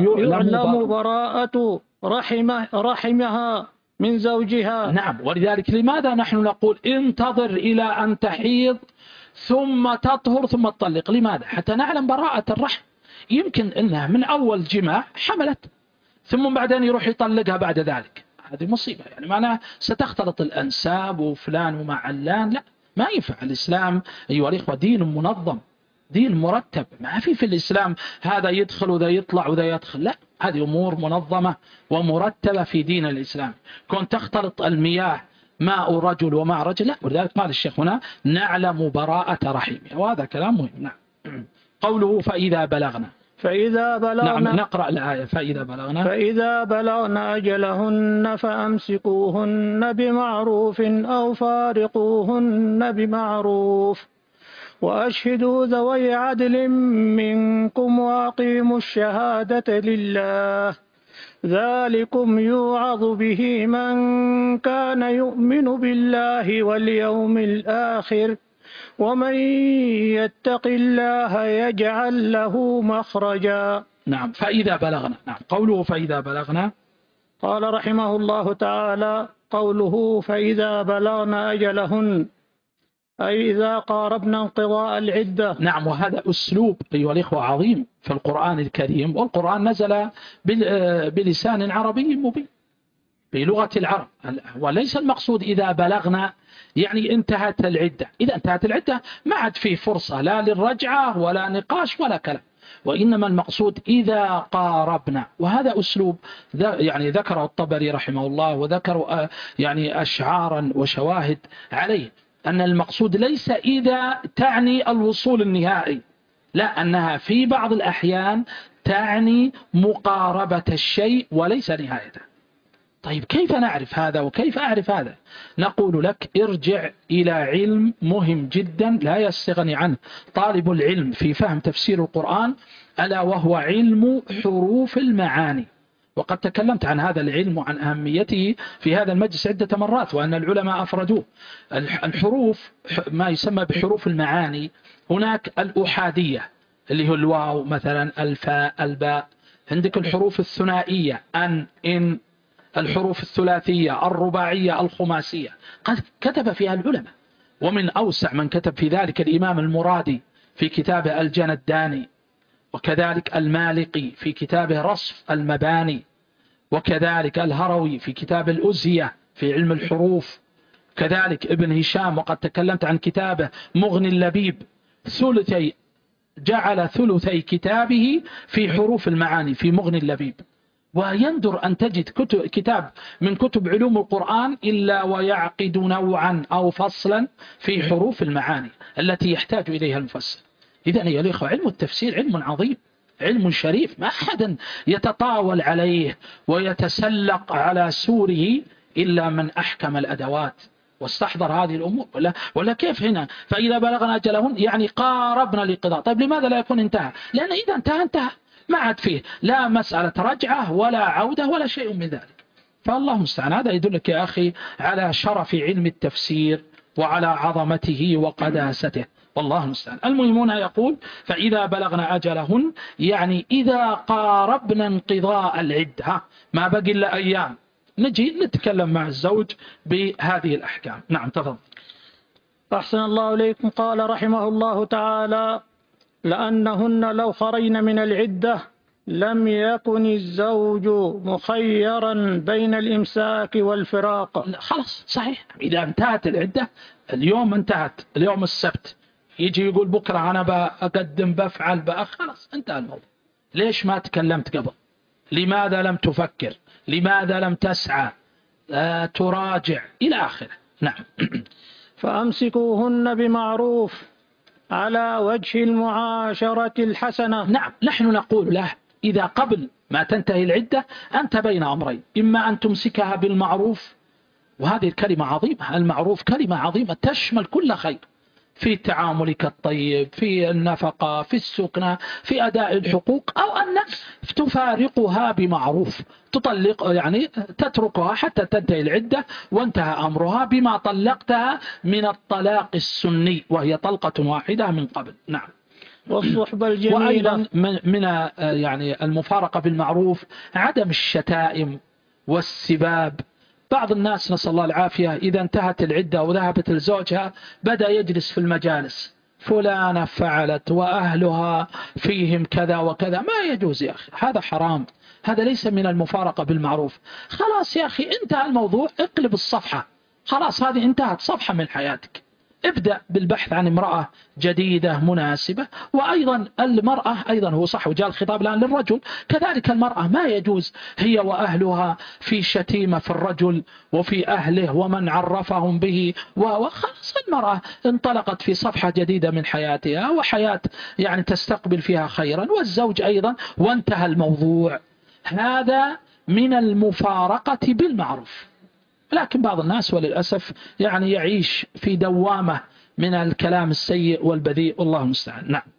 براءة رحمها من زوجها. نعم، ولذلك لماذا نحن نقول انتظر إلى أن تحيض ثم تطهر ثم تطلق؟ لماذا؟ حتى نعلم براءة الرحم. يمكن أنها من أول جماع حملت ثم بعدين يروح يطلقها بعد ذلك، هذه مصيبة. يعني معناها ستختلط الأنساب وفلان ومع علان، لا، ما ينفع. الإسلام أيها الإخوة دين منظم، دين مرتب، ما في الإسلام هذا يدخل وذا يطلع وذا يدخل، لا، هذه أمور منظمة ومرتبة في دين الإسلام. كون تختلط المياه ماء رجل وماء رجل لا، ولذلك قال الشيخ هنا نعلم براءة رحيمه، وهذا كلام مهم. نعم. قوله فإذا بلغنا، نعم نقرأ الآية. فإذا بلغنا أجلهن فأمسكوهن بمعروف أو فارقوهن بمعروف وأشهدوا ذوي عدل منكم وأقيموا الشهادة لله ذلكم يوعظ به من كان يؤمن بالله واليوم الآخر ومن يتق الله يجعل له مخرجا. نعم. فإذا بلغنا، نعم. قوله فإذا بلغنا، قال رحمه الله تعالى قوله فإذا بلغنا أجلهن أي إذا قاربنا انقضاء العدة. نعم. وهذا أسلوب أيها الإخوة عظيم في القرآن الكريم، والقرآن نزل بلسان عربي مبين بلغة العرب، وليس المقصود إذا بلغنا يعني انتهت العدة. إذا انتهت العدة ما عاد فيه فرصة لا للرجعة ولا نقاش ولا كلام، وإنما المقصود إذا قاربنا. وهذا أسلوب يعني ذكره الطبري رحمه الله، وذكروا يعني أشعارا وشواهد عليه، أن المقصود ليس إذا تعني الوصول النهائي، لا، أنها في بعض الأحيان تعني مقاربة الشيء وليس نهايته. طيب كيف نعرف هذا وكيف أعرف هذا؟ نقول لك ارجع إلى علم مهم جدا لا يستغني عنه طالب العلم في فهم تفسير القرآن، ألا وهو علم حروف المعاني. وقد تكلمت عن هذا العلم وعن أهميته في هذا المجلس عدة مرات، وأن العلماء أفردوه. الحروف ما يسمى بحروف المعاني، هناك الأحادية اللي هو الواو مثلا، الفاء، الباء. عندك الحروف الثنائية أن، إن. الحروف الثلاثية، الرباعية، الخماسية، قد كتب فيها العلماء، ومن أوسع من كتب في ذلك الإمام المرادي في كتابه الجنداني، وكذلك المالقي في كتابه رصف المباني، وكذلك الهروي في كتاب الأزهية في علم الحروف، كذلك ابن هشام، وقد تكلمت عن كتابه مغني اللبيب، جعل ثلثي كتابه في حروف المعاني في مغني اللبيب. ويندر أن تجد كتاب من كتب علوم القرآن إلا ويعقد نوعا أو فصلا في حروف المعاني التي يحتاج إليها المفسر. إذن يا الأخوة علم التفسير علم عظيم، علم شريف، ما أحد يتطاول عليه ويتسلق على سوره إلا من أحكم الأدوات واستحضر هذه الأمور. ولا كيف هنا فإذا بلغنا أجلهن يعني قاربنا للقضاء. طيب لماذا لا يكون انتهى؟ لأن إذا انتهى ما عاد فيه لا مسألة رجعة ولا عودة ولا شيء من ذلك. فالله المستعان. هذا يدلك يا أخي على شرف علم التفسير وعلى عظمته وقداسته، والله المستعان. المهم هنا يقول فإذا بلغنا أجلهن يعني إذا قاربنا انقضاء العدة، ما بقي إلا أيام نجي نتكلم مع الزوج بهذه الأحكام. نعم تفضل. أحسن الله إليكم. قال رحمه الله تعالى لأنهن لو خرجن من العدة لم يكن الزوج مخيرا بين الإمساك والفراق. خلاص صحيح، إذا انتهت العدة اليوم انتهت، اليوم السبت، يجي يقول بكرة أنا بقدم بفعل خلاص انتهى الموضوع. ليش ما تكلمت قبل؟ لماذا لم تفكر؟ لماذا لم تسعى تراجع إلى آخره؟ نعم. فأمسكوهن بمعروف على وجه المعاشرة الحسنة. نعم. نحن نقول له إذا قبل ما تنتهي العدة أنت بين أمرين، إما أن تمسكها بالمعروف، وهذه الكلمة عظيمة، المعروف كلمة عظيمة تشمل كل خير في تعاملك الطيب، في النفقة، في السكنة، في أداء الحقوق، أو أنك تفارقها بمعروف، تطلق يعني تتركها حتى تنتهي العدة وانتهى أمرها بما طلقتها من الطلاق السني، وهي طلقة واحدة من قبل. نعم. والصحبة الجميلة. وأيضا من يعني المفارقة بالمعروف عدم الشتائم والسباب. بعض الناس نسأل الله العافية إذا انتهت العدة وذهبت لزوجها بدأ يجلس في المجالس، فلانة فعلت وأهلها فيهم كذا وكذا. ما يجوز يا أخي، هذا حرام، هذا ليس من المفارقة بالمعروف. خلاص يا أخي انتهى الموضوع، اقلب الصفحة، خلاص هذه انتهت صفحة من حياتك، ابدأ بالبحث عن امرأة جديدة مناسبة. وأيضا المرأة أيضا هو صح وجاء الخطاب الآن للرجل، كذلك المرأة ما يجوز هي وأهلها في شتيمة في الرجل وفي أهله ومن عرفهم به، وخلاص المرأة انطلقت في صفحة جديدة من حياتها وحياة يعني تستقبل فيها خيرا، والزوج أيضا، وانتهى الموضوع. هذا من المفارقة بالمعروف. لكن بعض الناس وللأسف يعني يعيش في دوامة من الكلام السيء والبذيء، والله المستعان. نعم.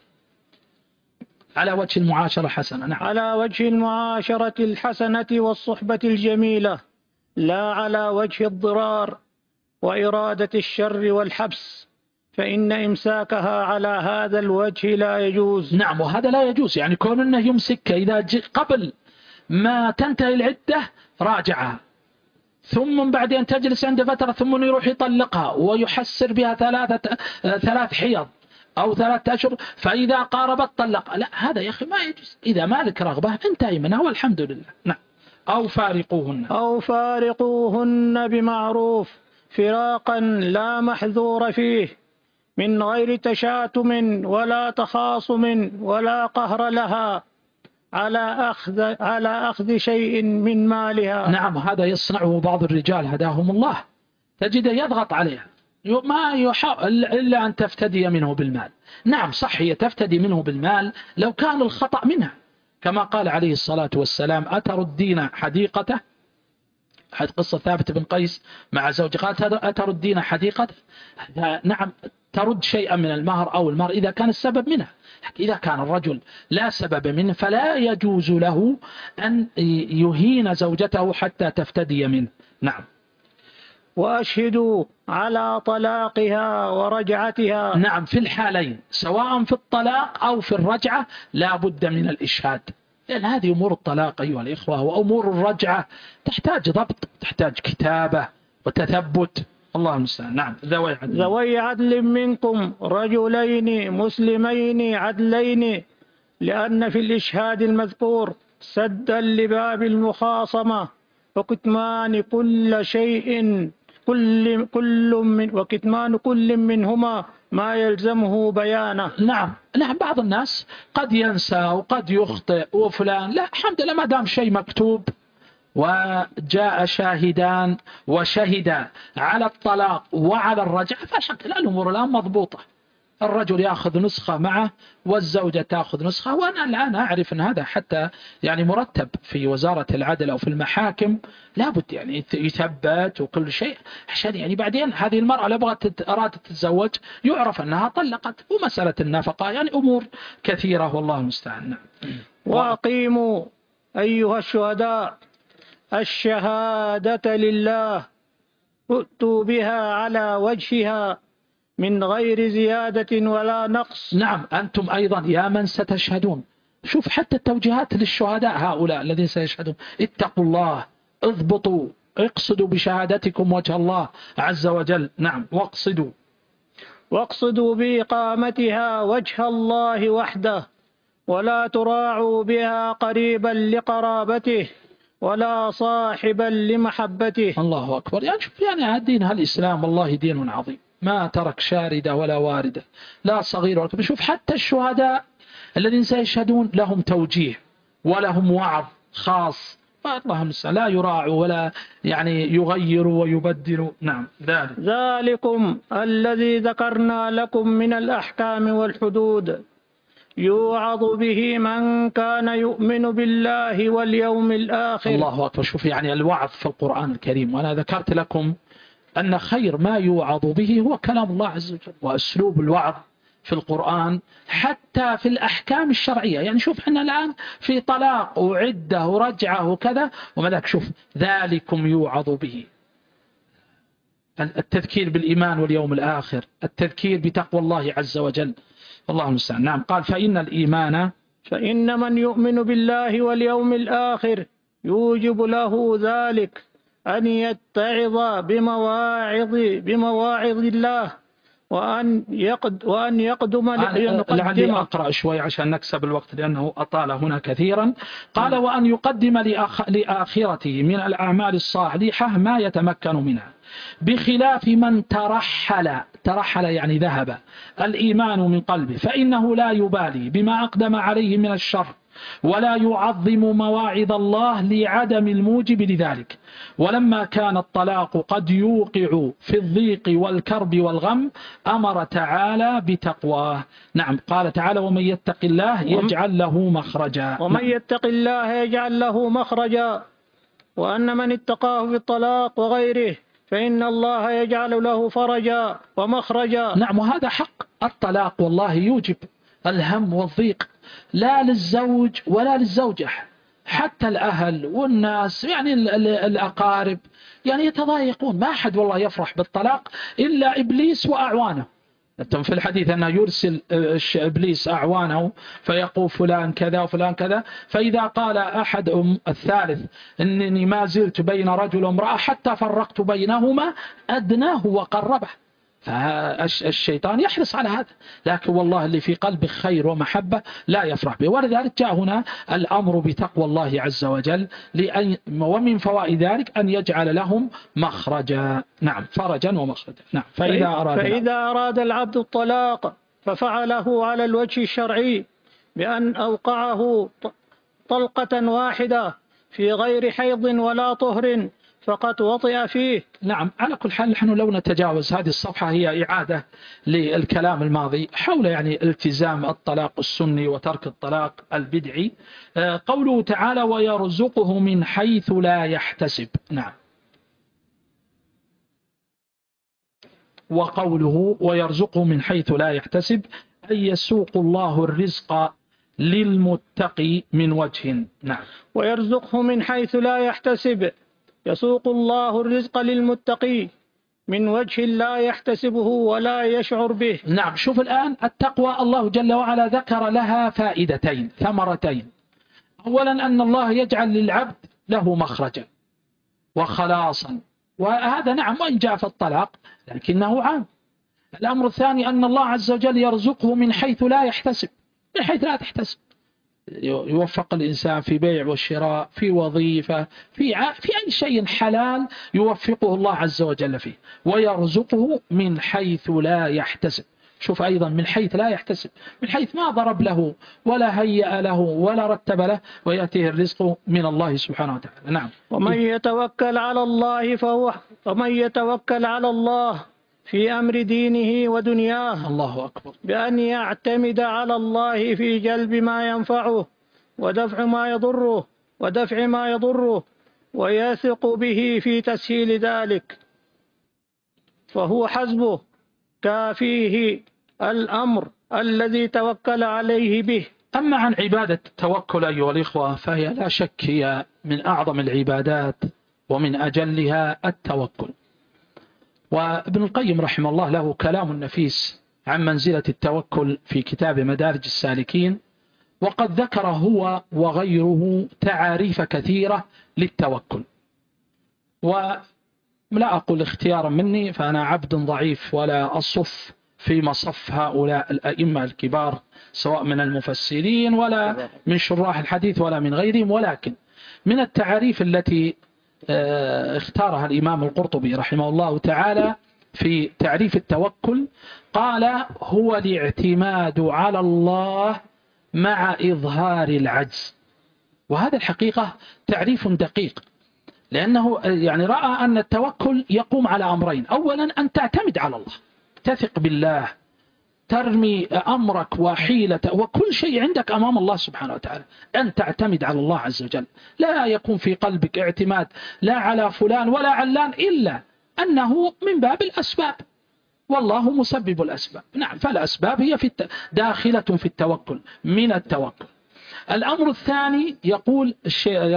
على وجه المعاشرة حسنة. نعم. على وجه المعاشرة الحسنة والصحبة الجميلة، لا على وجه الضرار وإرادة الشر والحبس، فإن إمساكها على هذا الوجه لا يجوز. نعم، وهذا لا يجوز، يعني كون أنه يمسك إذا قبل ما تنتهي العدة راجعها، ثم بعدين تجلس عند فترة ثم يروح يطلقها ويحسر بها 3 حيض أو 3 أشهر، فإذا قاربت طلق. لا، هذا يا أخي ما يجوز. إذا مالك رغبة انتهي منها والحمد لله. نعم. أو فارقوهن بمعروف فراقا لا محذور فيه، من غير تشاتم ولا تخاصم ولا قهر لها على أخذ شيء من مالها. نعم، هذا يصنعه بعض الرجال هداهم الله، تجده يضغط عليها ما يحاول إلا أن تفتدي منه بالمال. نعم صح، هي تفتدي منه بالمال لو كان الخطأ منها، كما قال عليه الصلاة والسلام: أتردين حديقته؟ حد قصة ثابت بن قيس مع زوجه، قال: أتردين حديقته؟ نعم، ترد شيئا من المهر أو المهر إذا كان السبب منها. إذا كان الرجل لا سبب منه فلا يجوز له أن يهين زوجته حتى تفتدي منه. نعم. وأشهدوا على طلاقها ورجعتها. نعم، في الحالين سواء في الطلاق أو في الرجعة لا بد من الإشهاد، لأن هذه أمور الطلاق أيها الإخوة وأمور الرجعة تحتاج ضبط، تحتاج كتابة وتثبت. الله المستعان. نعم. ذوي عدل منكم رجلين مسلمين عدلين، لأن في الإشهاد المذكور سدا لباب المخاصمة وكتمان كل منهما ما يلزمه بيانه. نعم. بعض الناس قد ينسى وقد يخطئ وفلان، لا، الحمد لله ما دام شيء مكتوب وجاء شاهدان وشهدا على الطلاق وعلى الرجعة فالحمد لله الأمور الآن مضبوطة. الرجل يأخذ نسخة معه والزوجة تأخذ نسخة، وأنا الآن أعرف أن هذا حتى يعني مرتب في وزارة العدل أو في المحاكم، لابد يعني يثبت وكل شيء، عشان يعني بعدين هذه المرأة لو أرادت تتزوج يعرف أنها طلقت. ومسألة النفقة يعني أمور كثيرة، والله المستعان. وأقيموا أيها الشهداء الشهادة لله، ائتوا بها على وجهها من غير زيادة ولا نقص. نعم، أنتم أيضا يا من ستشهدون، شوف حتى التوجيهات للشهداء هؤلاء الذين سيشهدون: اتقوا الله، اضبطوا، اقصدوا بشهادتكم وجه الله عز وجل. نعم. واقصدوا بإقامتها وجه الله وحده، ولا تراعوا بها قريبا لقرابته ولا صاحبا لمحبته. الله أكبر. يعني شوف، يعني دين الإسلام والله دين عظيم، ما ترك شاردة ولا واردة، لا صغير ولا كبير. شوف حتى الشهداء الذين سيشهدون لهم توجيه ولهم وعظ خاص، فالله المستعان لا يراعوا ولا يعني يغيروا ويبدلوا. نعم. ذلكم الذي ذكرنا لكم من الأحكام والحدود يوعظ به من كان يؤمن بالله واليوم الآخر. الله أكبر. شوف يعني الوعظ في القرآن الكريم، وأنا ذكرت لكم أن خير ما يوعظ به هو كلام الله عز وجل، وأسلوب الوعظ في القرآن حتى في الأحكام الشرعية. يعني شوف احنا الآن في طلاق وعدة ورجعة وكذا، وماذاك شوف ذلكم يوعظ به، التذكير بالإيمان واليوم الآخر، التذكير بتقوى الله عز وجل. الله المستعان. نعم. قال: فإن من يؤمن بالله واليوم الآخر يوجب له ذلك أن يتعظ بمواعظ الله وأن يقدم لعلي أقرأ شوي عشان نكسب الوقت لأنه أطال هنا كثيرا. قال وأن يقدم لآخرته من الأعمال الصالحة ما يتمكن منها، بخلاف من ترحل يعني ذهب الإيمان من قلبه، فإنه لا يبالي بما أقدم عليه من الشر ولا يعظم مواعظ الله لعدم الموجب لذلك. ولما كان الطلاق قد يوقع في الضيق والكرب والغم أمر تعالى بتقواه. نعم، قال تعالى ومن يتق الله يجعل له مخرجا. ومن يتق الله يجعل له مخرجا، وأن من اتقاه في الطلاق وغيره فإن الله يجعل له فرجا ومخرجا. نعم، وهذا حق. الطلاق والله يوجب الهم والضيق، لا للزوج ولا للزوجة، حتى الأهل والناس يعني الأقارب يعني يتضايقون. ما أحد والله يفرح بالطلاق إلا إبليس وأعوانه. في الحديث أنه يرسل إبليس أعوانه فيقول فلان كذا وفلان كذا، فإذا قال أحد الثالث إنني ما زلت بين رجل وامرأة حتى فرقت بينهما أدناه وقربه، فالشيطان يحرص على هذا. لكن والله اللي في قلبه خير ومحبة لا يفرح به. ولذلك جاء هنا الأمر بتقوى الله عز وجل، ومن فوائد ذلك أن يجعل لهم مخرجا. نعم، فرجا ومخرجا. نعم. فإذا أراد العبد الطلاق ففعله على الوجه الشرعي بأن أوقعه طلقة واحدة في غير حيض ولا طهر فقد وطئ فيه. نعم، على كل حال نحن لو نتجاوز هذه الصفحة هي إعادة للكلام الماضي حول يعني التزام الطلاق السني وترك الطلاق البدعي. قوله تعالى ويرزقه من حيث لا يحتسب. نعم، وقوله ويرزقه من حيث لا يحتسب أي يسوق الله الرزق للمتقي من وجه. نعم، ويرزقه من حيث لا يحتسب يسوق الله الرزق للمتقي من وجه لا يحتسبه ولا يشعر به. نعم، شوف الآن التقوى الله جل وعلا ذكر لها فائدتين ثمرتين. أولا أن الله يجعل للعبد له مخرجا وخلاصا، وهذا نعم وإن جاء في الطلاق لكنه عام. الأمر الثاني أن الله عز وجل يرزقه من حيث لا يحتسب، من حيث لا تحتسب، يوفق الإنسان في بيع والشراء، في وظيفة، في أي شيء حلال يوفقه الله عز وجل فيه، ويرزقه من حيث لا يحتسب. شوف أيضا من حيث لا يحتسب، من حيث ما ضرب له ولا هيأ له ولا رتب له، ويأتيه الرزق من الله سبحانه وتعالى. نعم، ومن يتوكل على الله في أمر دينه ودنياه الله أكبر، بأن يعتمد على الله في جلب ما ينفعه ودفع ما يضره ويثق به في تسهيل ذلك، فهو حسبه كافيه الأمر الذي توكل عليه به. أما عن عبادة التوكل أيها الإخوة فهي لا شك هي من أعظم العبادات ومن أجلها التوكل. وابن القيم رحمه الله له كلام نفيس عن منزلة التوكل في كتاب مدارج السالكين، وقد ذكر هو وغيره تعاريف كثيرة للتوكل. ولا أقول اختيارا مني، فأنا عبد ضعيف ولا أصف في مصف هؤلاء الأئمة الكبار سواء من المفسرين ولا من شراح الحديث ولا من غيرهم، ولكن من التعاريف التي اختارها الإمام القرطبي رحمه الله تعالى في تعريف التوكل قال هو الاعتماد على الله مع إظهار العجز. وهذا الحقيقة تعريف دقيق، لأنه يعني رأى أن التوكل يقوم على أمرين. أولا أن تعتمد على الله، تثق بالله، ترمي أمرك وحيلة وكل شيء عندك أمام الله سبحانه وتعالى، أن تعتمد على الله عز وجل، لا يكون في قلبك اعتماد لا على فلان ولا علان إلا أنه من باب الأسباب، والله مسبب الأسباب. نعم، فالأسباب هي داخلة في التوكل من التوكل. الأمر الثاني يقول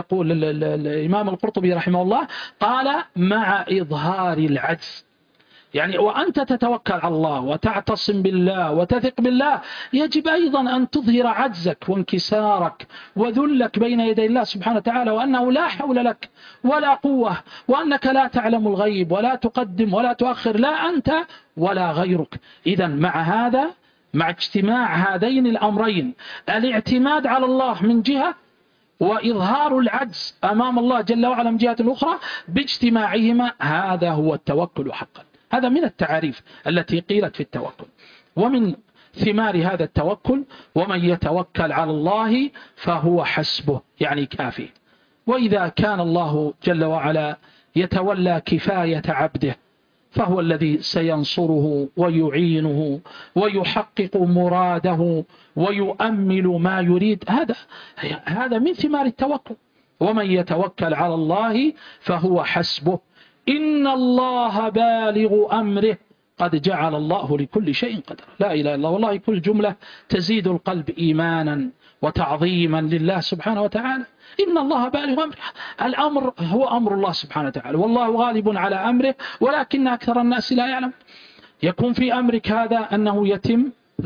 الإمام القرطبي رحمه الله قال مع إظهار العجز. يعني وأنت تتوكل على الله وتعتصم بالله وتثق بالله، يجب أيضا أن تظهر عجزك وانكسارك وذلك بين يدي الله سبحانه وتعالى، وأنه لا حول لك ولا قوة، وأنك لا تعلم الغيب ولا تقدم ولا تؤخر، لا أنت ولا غيرك. إذا مع هذا، مع اجتماع هذين الأمرين، الاعتماد على الله من جهة وإظهار العجز أمام الله جل وعلا من جهة أخرى، باجتماعهما هذا هو التوكل حقا. هذا من التعاريف التي قيلت في التوكل. ومن ثمار هذا التوكل: ومن يتوكل على الله فهو حسبه، يعني كافيه. وإذا كان الله جل وعلا يتولى كفاية عبده فهو الذي سينصره ويعينه ويحقق مراده ويؤمل ما يريد. هذا من ثمار التوكل. ومن يتوكل على الله فهو حسبه إن الله بالغ أمره قد جعل الله لكل شيء قدرا. لا إله إلا الله. والله كل جملة تزيد القلب إيمانا وتعظيما لله سبحانه وتعالى. إن الله بالغ أمره، الأمر هو أمر الله سبحانه وتعالى، والله غالب على أمره ولكن أكثر الناس لا يعلم. يكون في أمرك هذا أنه يتم،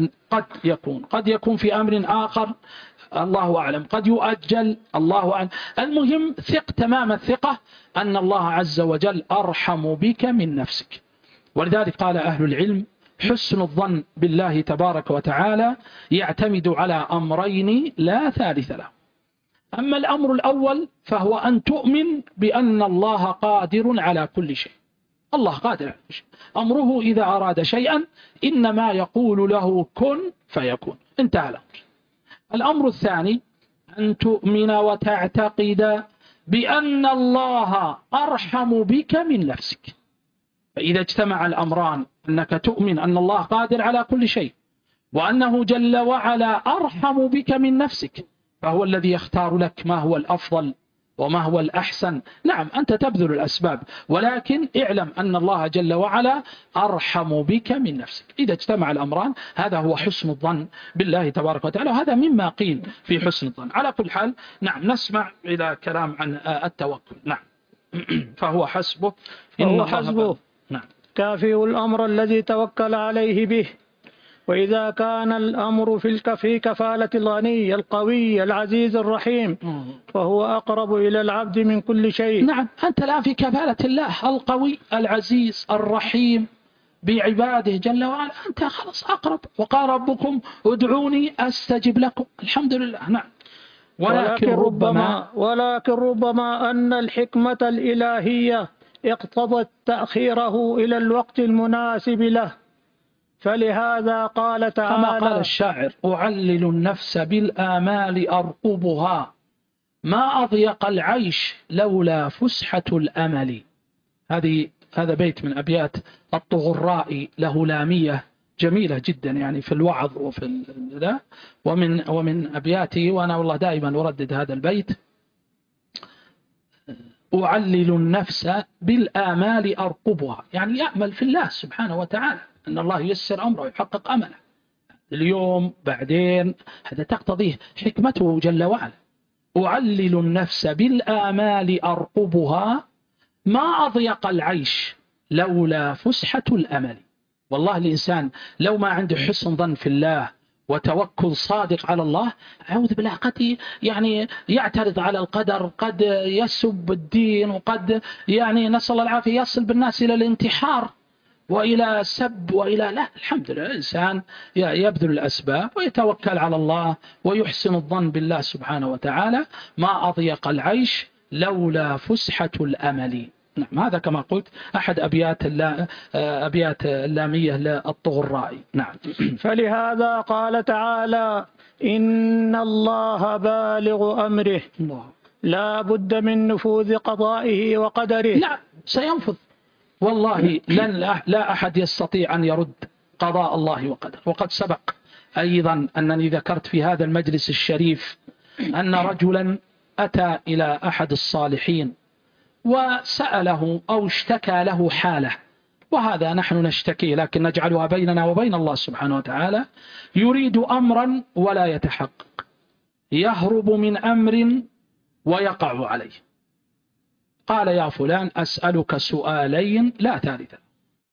قد يكون في أمر آخر الله أعلم، قد يؤجل الله أعلم. المهم ثق تمام الثقة أن الله عز وجل أرحم بك من نفسك. ولذلك قال أهل العلم: حسن الظن بالله تبارك وتعالى يعتمد على أمرين لا ثالث له. أما الأمر الأول فهو أن تؤمن بأن الله قادر على كل شيء. الله قادر على كل شيء، أمره إذا أراد شيئا إنما يقول له كن فيكون، انتهى الأمر. الأمر الثاني أن تؤمن وتعتقد بأن الله أرحم بك من نفسك. فإذا اجتمع الأمران، أنك تؤمن أن الله قادر على كل شيء وأنه جل وعلا أرحم بك من نفسك، فهو الذي يختار لك ما هو الأفضل وما هو الأحسن. نعم أنت تبذل الأسباب، ولكن اعلم أن الله جل وعلا أرحم بك من نفسك. إذا اجتمع الأمران هذا هو حسن الظن بالله تبارك وتعالى، وهذا مما قيل في حسن الظن. على كل حال نعم نسمع إلى كلام عن التوكل. نعم فهو حسبه فهو حسبه نعم كافي الأمر الذي توكل عليه به. وإذا كان الأمر في كفالة الغني القوي العزيز الرحيم فهو أقرب إلى العبد من كل شيء. نعم أنت الآن في كفالة الله القوي العزيز الرحيم بعباده جل وعلا، أنت خلاص أقرب. وقال ربكم ادعوني أستجب لكم. الحمد لله. نعم ولكن ربما أن الحكمة الإلهية اقتضت تأخيره إلى الوقت المناسب له، فلهذا قال تعالى كما قال الشاعر: أعلل النفس بالآمال أرقبها، ما أضيق العيش لولا فسحة الأمل. هذا بيت من أبيات الطغراء له لامية جميلة جدا يعني في الوعظ وفي ذا، ومن أبياته، وأنا والله دائما أردد هذا البيت: أعلل النفس بالآمال أرقبها، يعني يأمل في الله سبحانه وتعالى أن الله ييسر أمره ويحقق أمله اليوم بعدين، هذا تقتضيه حكمته جل وعلا. أعلل النفس بالآمال أرقبها ما أضيق العيش لولا فسحة الأمل. والله الإنسان لو ما عنده حسن ظن في الله وتوكل صادق على الله، أعوذ بالله، قد يعني يعترض على القدر، قد يسب الدين، وقد يعني نسأل الله العافية يصل بالناس إلى الانتحار وإلى سب وإلى لا. الحمد لله الإنسان يبذل الأسباب ويتوكل على الله ويحسن الظن بالله سبحانه وتعالى. ما أضيق العيش لولا فسحة الأمل. نعم هذا كما قلت أحد أبيات اللامية للطغراء. نعم فلهذا قال تعالى: إن الله بالغ أمره لا بد من نفوذ قضائه وقدره. نعم سينفذ والله، لا أحد يستطيع أن يرد قضاء الله وقدره. وقد سبق أيضا أنني ذكرت في هذا المجلس الشريف أن رجلا أتى إلى أحد الصالحين وسأله أو اشتكى له حالة، وهذا نحن نشتكي لكن نجعلها بيننا وبين الله سبحانه وتعالى. يريد أمرا ولا يتحقق، يهرب من أمر ويقع عليه. قال: يا فلان أسألك سؤالين لا ثالث.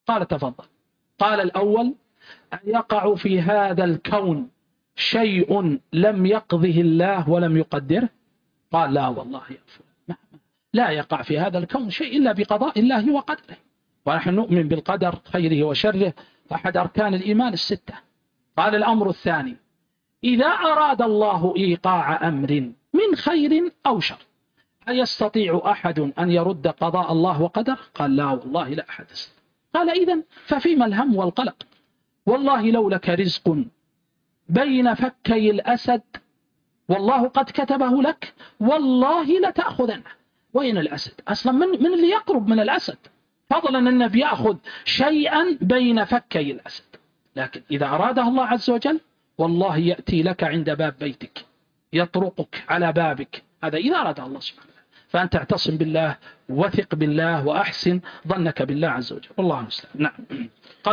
قال تفضل. قال الأول: يقع في هذا الكون شيء لم يقضه الله ولم يقدره؟ قال: لا والله يا فلان، لا يقع في هذا الكون شيء إلا بقضاء الله وقدره، ونحن نؤمن بالقدر خيره وشره، أحد أركان الإيمان الستة. قال الأمر الثاني: إذا أراد الله إيقاع أمر من خير أو شر، هل يستطيع أحد أن يرد قضاء الله وقدره؟ قال: لا والله لا أحد يستطيع. قال: إذن ففيما الهم والقلق؟ والله لو لك رزق بين فكي الأسد والله قد كتبه لك والله لتأخذنه. وين الأسد؟ أصلا من اللي يقرب من الأسد، فضلا أنه بيأخذ شيئا بين فكي الأسد. لكن إذا أراده الله عز وجل والله يأتي لك عند باب بيتك، يطرقك على بابك، هذا إذا أراد الله سبحانه وتعالى. فأنت اعتصم بالله، وثق بالله، وأحسن ظنك بالله عز وجل، والله المستعان. نعم.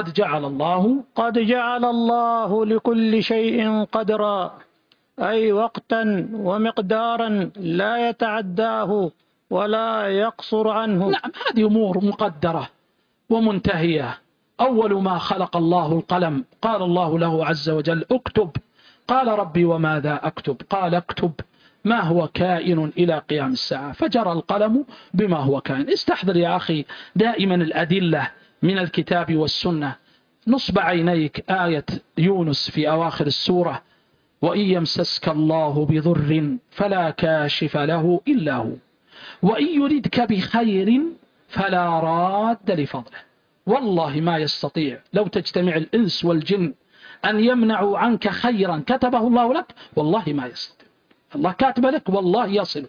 قد جعل الله لكل شيء قدرا، أي وقتا ومقدارا لا يتعداه ولا يقصر عنه. نعم، هذه أمور مقدرة ومنتهية. أول ما خلق الله القلم، قال الله له عز وجل: اكتب. قال: ربي وماذا أكتب؟ قال: اكتب ما هو كائن إلى قيام الساعة. فجرى القلم بما هو كائن. استحضر يا أخي دائما الأدلة من الكتاب والسنة. نصب عينيك آية يونس في أواخر السورة: وإن يمسسك الله بضر فلا كاشف له إلا هو، وإن يردك بخير فلا راد لفضله. والله ما يستطيع لو تجتمع الإنس والجن أن يمنعوا عنك خيرا كتبه الله لك، والله ما يستطيع. الله كاتب لك، والله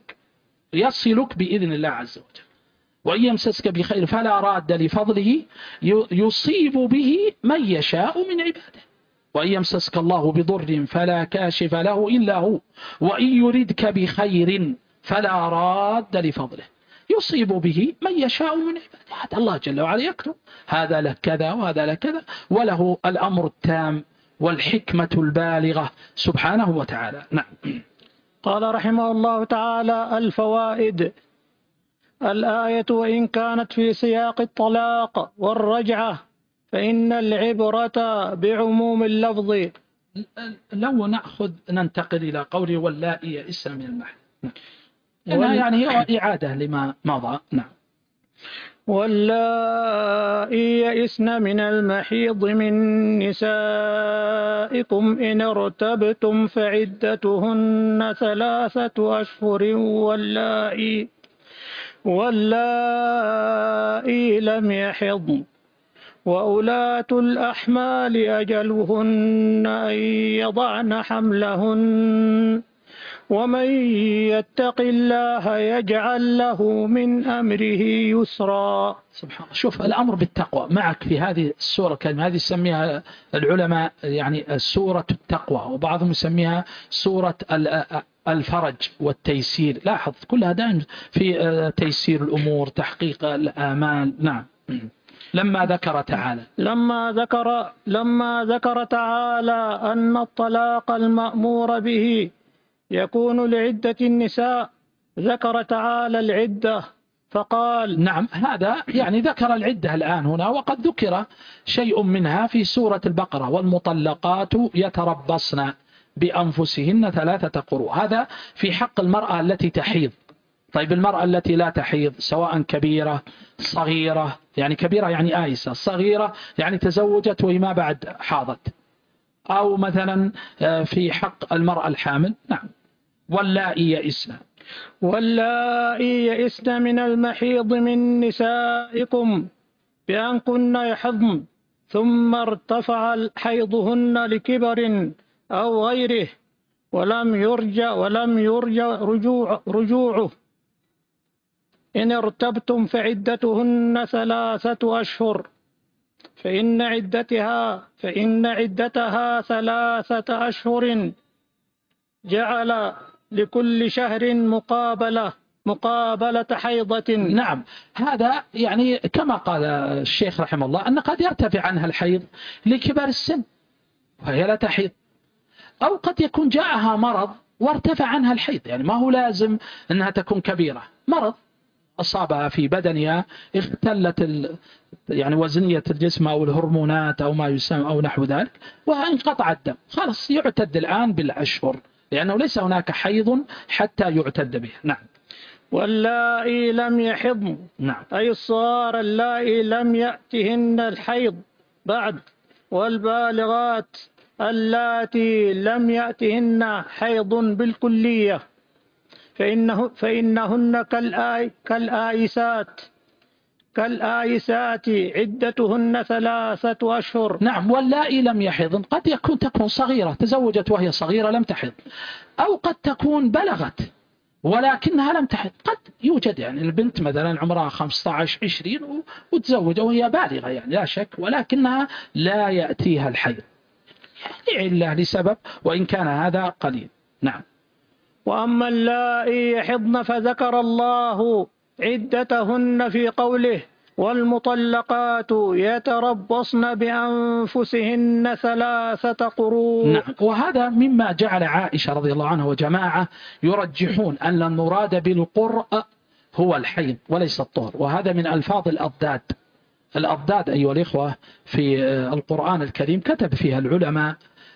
يصلك بإذن الله عز وجل. وإن يمسسك بخير فلا راد لفضله يصيب به من يشاء من عباده. وإن يمسسك الله بضر فلا كاشف له إلا هو، وإن يردك بخير فلا راد لفضله يصيب به من يشاء من عباده. هذا الله جل وعلا يكتب، هذا لك كذا وهذا لك كذا، وله الأمر التام والحكمة البالغة سبحانه وتعالى. نعم. قال رحمه الله تعالى: الفوائد. الآية وإن كانت في سياق الطلاق والرجعة فإن العبرة بعموم اللفظ. لو ننتقل إلى قوله: واللائي يئسن من المحيض، يعني هي إعادة لما مضى. نعم. واللائي يئسن من المحيض من نسائكم إن ارتبتم فعدتهن 3 أشهر، واللائي لم يحضن، وأولاة الأحمال أجلهن أن يضعن حملهن، ومن يتق الله يجعل له من أمره يسرا. سبحان الله. شوف الأمر بالتقوى معك في هذه السورة الكريمة، هذه يسميها العلماء يعني سورة التقوى، وبعضهم يسميها سورة الفرج والتيسير. لاحظ كلها دائما في تيسير الأمور، تحقيق الآمال. نعم. لما ذكر تعالى أن الطلاق المأمور به يكون لعدة النساء، ذكر تعالى العدة فقال: نعم، هذا يعني ذكر العدة الآن هنا، وقد ذكر شيء منها في سورة البقرة: والمطلقات يتربصن بأنفسهن 3 قروء. هذا في حق المرأة التي تحيض. طيب المرأة التي لا تحيض، سواء كبيرة صغيرة، يعني كبيرة يعني آيسة، صغيرة يعني تزوجت وهي ما بعد حاضت، أو مثلا في حق المرأة الحامل. نعم. واللائي يئسن من المحيض من نسائكم بأن كن يحضن ثم ارتفع حيضهن لكبر أو غيره ولم يرجى رجوعه إن ارتبتم فعدتهن 3 أشهر، فإن عدتها 3 أشهر، جعل لكل شهر مقابلة حيضة. نعم، هذا يعني كما قال الشيخ رحمه الله أن قد يرتفع عنها الحيض لكبر السن وهي لا تحيض، أو قد يكون جاءها مرض وارتفع عنها الحيض، يعني ما هو لازم أنها تكون كبيرة، مرض أصابها في بدنها اختلت يعني وزنية الجسم أو الهرمونات أو ما يسمى أو نحو ذلك، وانقطع الدم، خلاص يعتد الآن بالأشهر، لأنه ليس هناك حيض حتى يعتد به. نعم. واللائي لم يحضن، نعم. أي الصغار اللائي لم يأتهن الحيض بعد، والبالغات اللاتي لم يأتهن حيض بالكلية، فإنهن كالآيسات عدتهن 3 أشهر. نعم. واللائي لم يحضن قد تكون صغيرة، تزوجت وهي صغيرة لم تحض، أو قد تكون بلغت ولكنها لم تحض. قد يوجد يعني البنت مثلا عمرها 15 20 وتزوج وهي بالغة يعني لا شك، ولكنها لا يأتيها الحيض لعلة لسبب، وإن كان هذا قليل. نعم. وأما اللائي يحضن فذكر الله عدتهن في قوله والمطلقات يتربصن بأنفسهن 3 قروء. نعم. وهذا مما جعل عائشة رضي الله عنها وجماعة يرجحون أن المراد بالقرء هو الحيض وليس الطهر، وهذا من ألفاظ الأضداد. الأضداد أيها الإخوة في القرآن الكريم كتب فيها العلماء،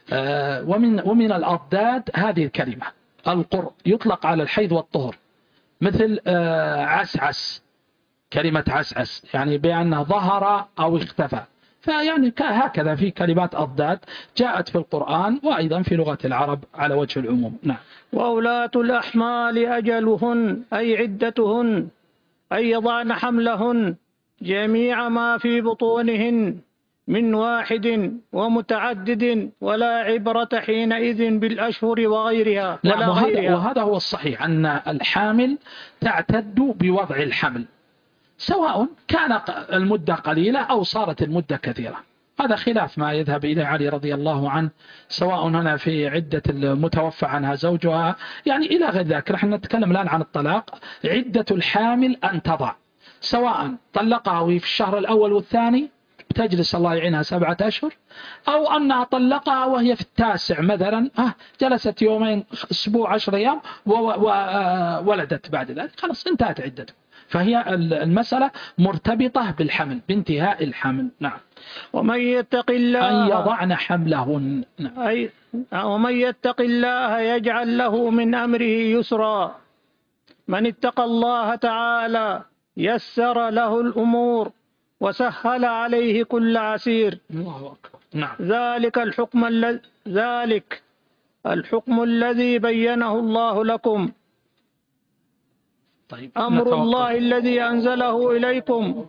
ومن الأضداد هذه الكلمة القرء يطلق على الحيض والطهر، مثل عسعس، كلمة عسعس يعني بأنه ظهر أو اختفى، فيعني هكذا في كلمات أضداد جاءت في القرآن وأيضا في لغة العرب على وجه العموم. نعم. وأولاة الأحمال أجلهن أي عدتهن أي يضعن حملهن جميع ما في بطونهن من واحد ومتعدد، ولا عبرة حينئذ بالأشهر وغيرها ولا نعم. غيرها. وهذا هو الصحيح، أن الحامل تعتد بوضع الحمل، سواء كان المدة قليلة أو صارت المدة كثيرة. هذا خلاف ما يذهب إليه علي رضي الله عنه، سواء هنا في عدة المتوفى عنها زوجها يعني إلى غير ذلك. نحن نتكلم الآن عن الطلاق، عدة الحامل أن تضع، سواء طلقها وهي في الشهر الأول والثاني تجلس الله يعينها 7 أشهر، أو أنها طلقها وهي في التاسع مثلا جلست يومين أسبوع 10 أيام وولدت بعد ذلك، خلاص انتهت عدته. فهي المسألة مرتبطة بالحمل، بانتهاء الحمل. نعم. ومن يتق الله أن يضعن حملهن. نعم. ومن يتق الله يجعل له من أمره يسرا. من اتقى الله تعالى يسر له الأمور وسهل عليه كل عسير. الله أكبر. نعم. ذلك الحكم الذي بينه الله لكم. طيب. أمر الله الذي أنزله إليكم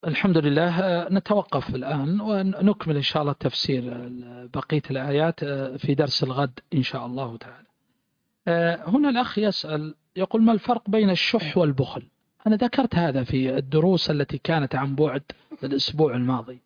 الحمد لله. نتوقف الآن ونكمل إن شاء الله تفسير بقية الآيات في درس الغد إن شاء الله تعالى. هنا الأخ يسأل يقول: ما الفرق بين الشح والبخل؟ أنا ذكرت هذا في الدروس التي كانت عن بعد الأسبوع الماضي،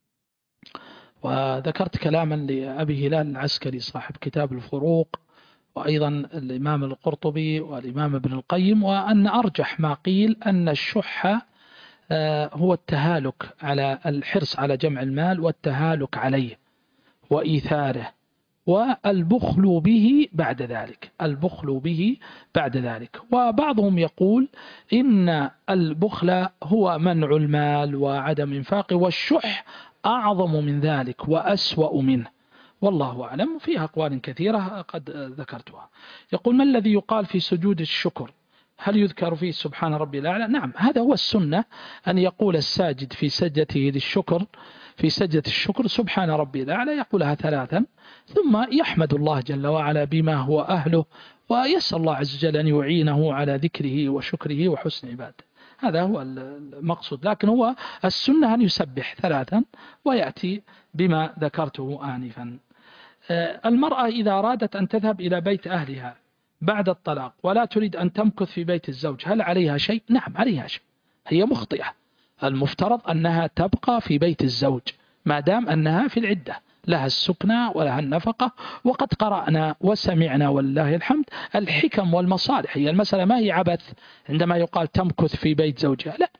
وذكرت كلاما لأبي هلال العسكري صاحب كتاب الفروق، وأيضا الإمام القرطبي والإمام ابن القيم، وأن أرجح ما قيل أن الشح هو التهالك على الحرص على جمع المال والتهالك عليه وإيثاره، والبخل به بعد ذلك، البخل به بعد ذلك. وبعضهم يقول إن البخل هو منع المال وعدم إنفاقه، والشح أعظم من ذلك وأسوأ منه، والله أعلم. فيها أقوال كثيرة قد ذكرتها. يقول: ما الذي يقال في سجود الشكر؟ هل يذكر فيه سبحان ربي الأعلى؟ نعم، هذا هو السنة، أن يقول الساجد في سجدته للشكر، في سجدة الشكر، سبحان ربي الأعلى، يقولها 3، ثم يحمد الله جل وعلا بما هو أهله، ويسأل الله عز وجل أن يعينه على ذكره وشكره وحسن عباده. هذا هو المقصود، لكن هو السنة أن يسبح 3 ويأتي بما ذكرته آنفا. المرأة إذا أرادت أن تذهب إلى بيت أهلها بعد الطلاق ولا تريد أن تمكث في بيت الزوج، هل عليها شيء؟ نعم عليها شيء، هي مخطئة. المفترض أنها تبقى في بيت الزوج ما دام أنها في العدة، لها السكنى ولها النفقة. وقد قرأنا وسمعنا والله الحمد الحكم والمصالح. هي المسألة ما هي عبث عندما يقال تمكث في بيت زوجها، لا،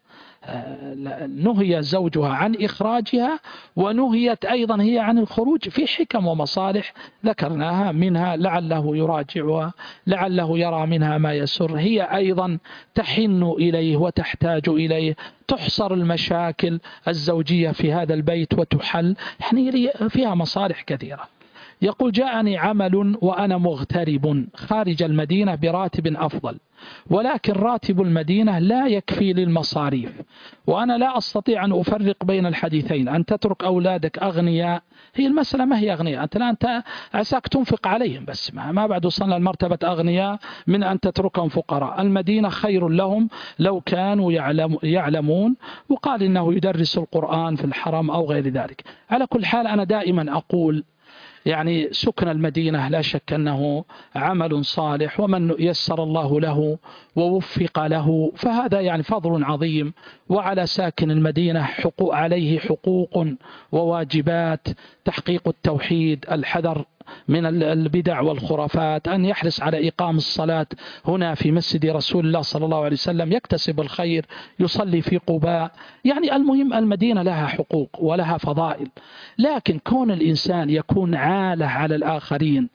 نهي زوجها عن إخراجها، ونهيت أيضا هي عن الخروج في حكم ومصالح ذكرناها، منها لعله يراجعها، لعله يرى منها ما يسر، هي أيضا تحن إليه وتحتاج إليه، تحصر المشاكل الزوجية في هذا البيت وتحل، يعني فيها مصالح كثيرة. يقول: جاءني عمل وأنا مغترب خارج المدينة براتب أفضل، ولكن راتب المدينة لا يكفي للمصاريف، وأنا لا أستطيع أن أفرق بين الحديثين، أن تترك أولادك أغنياء. هي المسألة ما هي أغنياء، أنت الآن عساك تنفق عليهم، بس ما بعد وصلنا لمرتبة أغنياء من أن تتركهم فقراء. المدينة خير لهم لو كانوا يعلمون، وقال إنه يدرس القرآن في الحرم أو غير ذلك. على كل حال أنا دائما أقول يعني سكن المدينة لا شك أنه عمل صالح، ومن يسر الله له ووفق له فهذا يعني فضل عظيم. وعلى ساكن المدينة عليه حقوق وواجبات: تحقيق التوحيد، الحذر من البدع والخرافات، أن يحرص على إقام الصلاة هنا في مسجد رسول الله صلى الله عليه وسلم، يكتسب الخير، يصلي في قباء. يعني المهم المدينة لها حقوق ولها فضائل، لكن كون الإنسان يكون عالة على الآخرين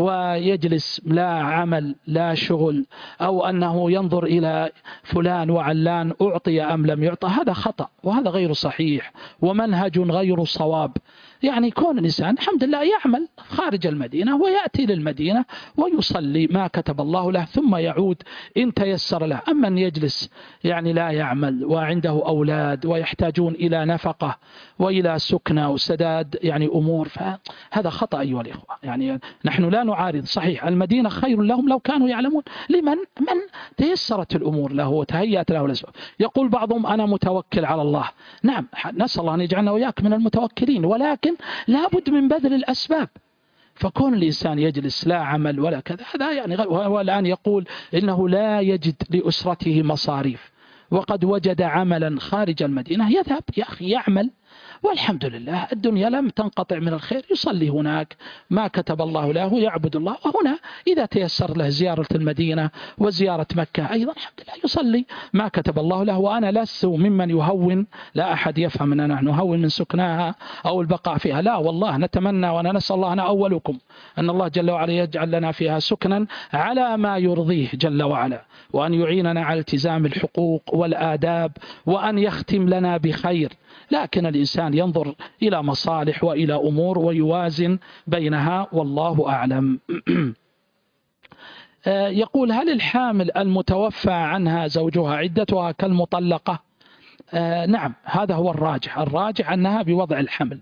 ويجلس لا عمل لا شغل، أو أنه ينظر إلى فلان وعلان أعطي أم لم يعطى، هذا خطأ وهذا غير صحيح ومنهج غير صواب. يعني كون الإنسان الحمد لله يعمل خارج المدينة ويأتي للمدينة ويصلي ما كتب الله له ثم يعود إن تيسر له. أما أن يجلس يعني لا يعمل وعنده أولاد ويحتاجون إلى نفقة وإلى سكنة وسداد يعني أمور، فهذا خطأ أيها الإخوة. يعني نحن لا نعارض، صحيح المدينة خير لهم لو كانوا يعلمون، لمن تيسرت الأمور له وتهيأت له الأسباب. يقول بعضهم أنا متوكل على الله، نعم نسأل الله أن يجعلنا وإياك من المتوكلين، ولكن لابد من بذل الأسباب. فكون الإنسان يجلس لا عمل ولا كذا هذا يعني هو الآن يقول إنه لا يجد لأسرته مصاريف وقد وجد عملا خارج المدينة، يذهب يا أخي يعمل، والحمد لله الدنيا لم تنقطع من الخير، يصلي هناك ما كتب الله له، يعبد الله. وهنا إذا تيسر له زيارة المدينة وزيارة مكة أيضا الحمد لله يصلي ما كتب الله له. وأنا لست ممن يهون، لا أحد يفهم أننا نهون من سكناها أو البقاء فيها، لا والله نتمنى وأنا نسأل الله أنا أولكم أن الله جل وعلا يجعل لنا فيها سكنا على ما يرضيه جل وعلا، وأن يعيننا على التزام الحقوق والآداب، وأن يختم لنا بخير. لكن الإنسان ينظر إلى مصالح وإلى أمور ويوازن بينها، والله أعلم. يقول هل الحامل المتوفى عنها زوجها عدتها كالمطلقة؟ نعم هذا هو الراجح أنها بوضع الحمل،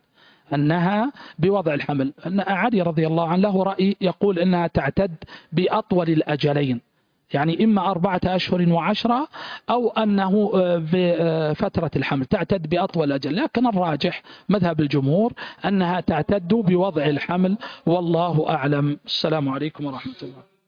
أن علي رضي الله عنه له رأي يقول أنها تعتد بأطول الأجلين، يعني إما 4 أشهر و10 أو أنه بفترة الحمل تعتد بأطول أجل، لكن الراجح مذهب الجمهور أنها تعتد بوضع الحمل، والله أعلم. السلام عليكم ورحمة الله.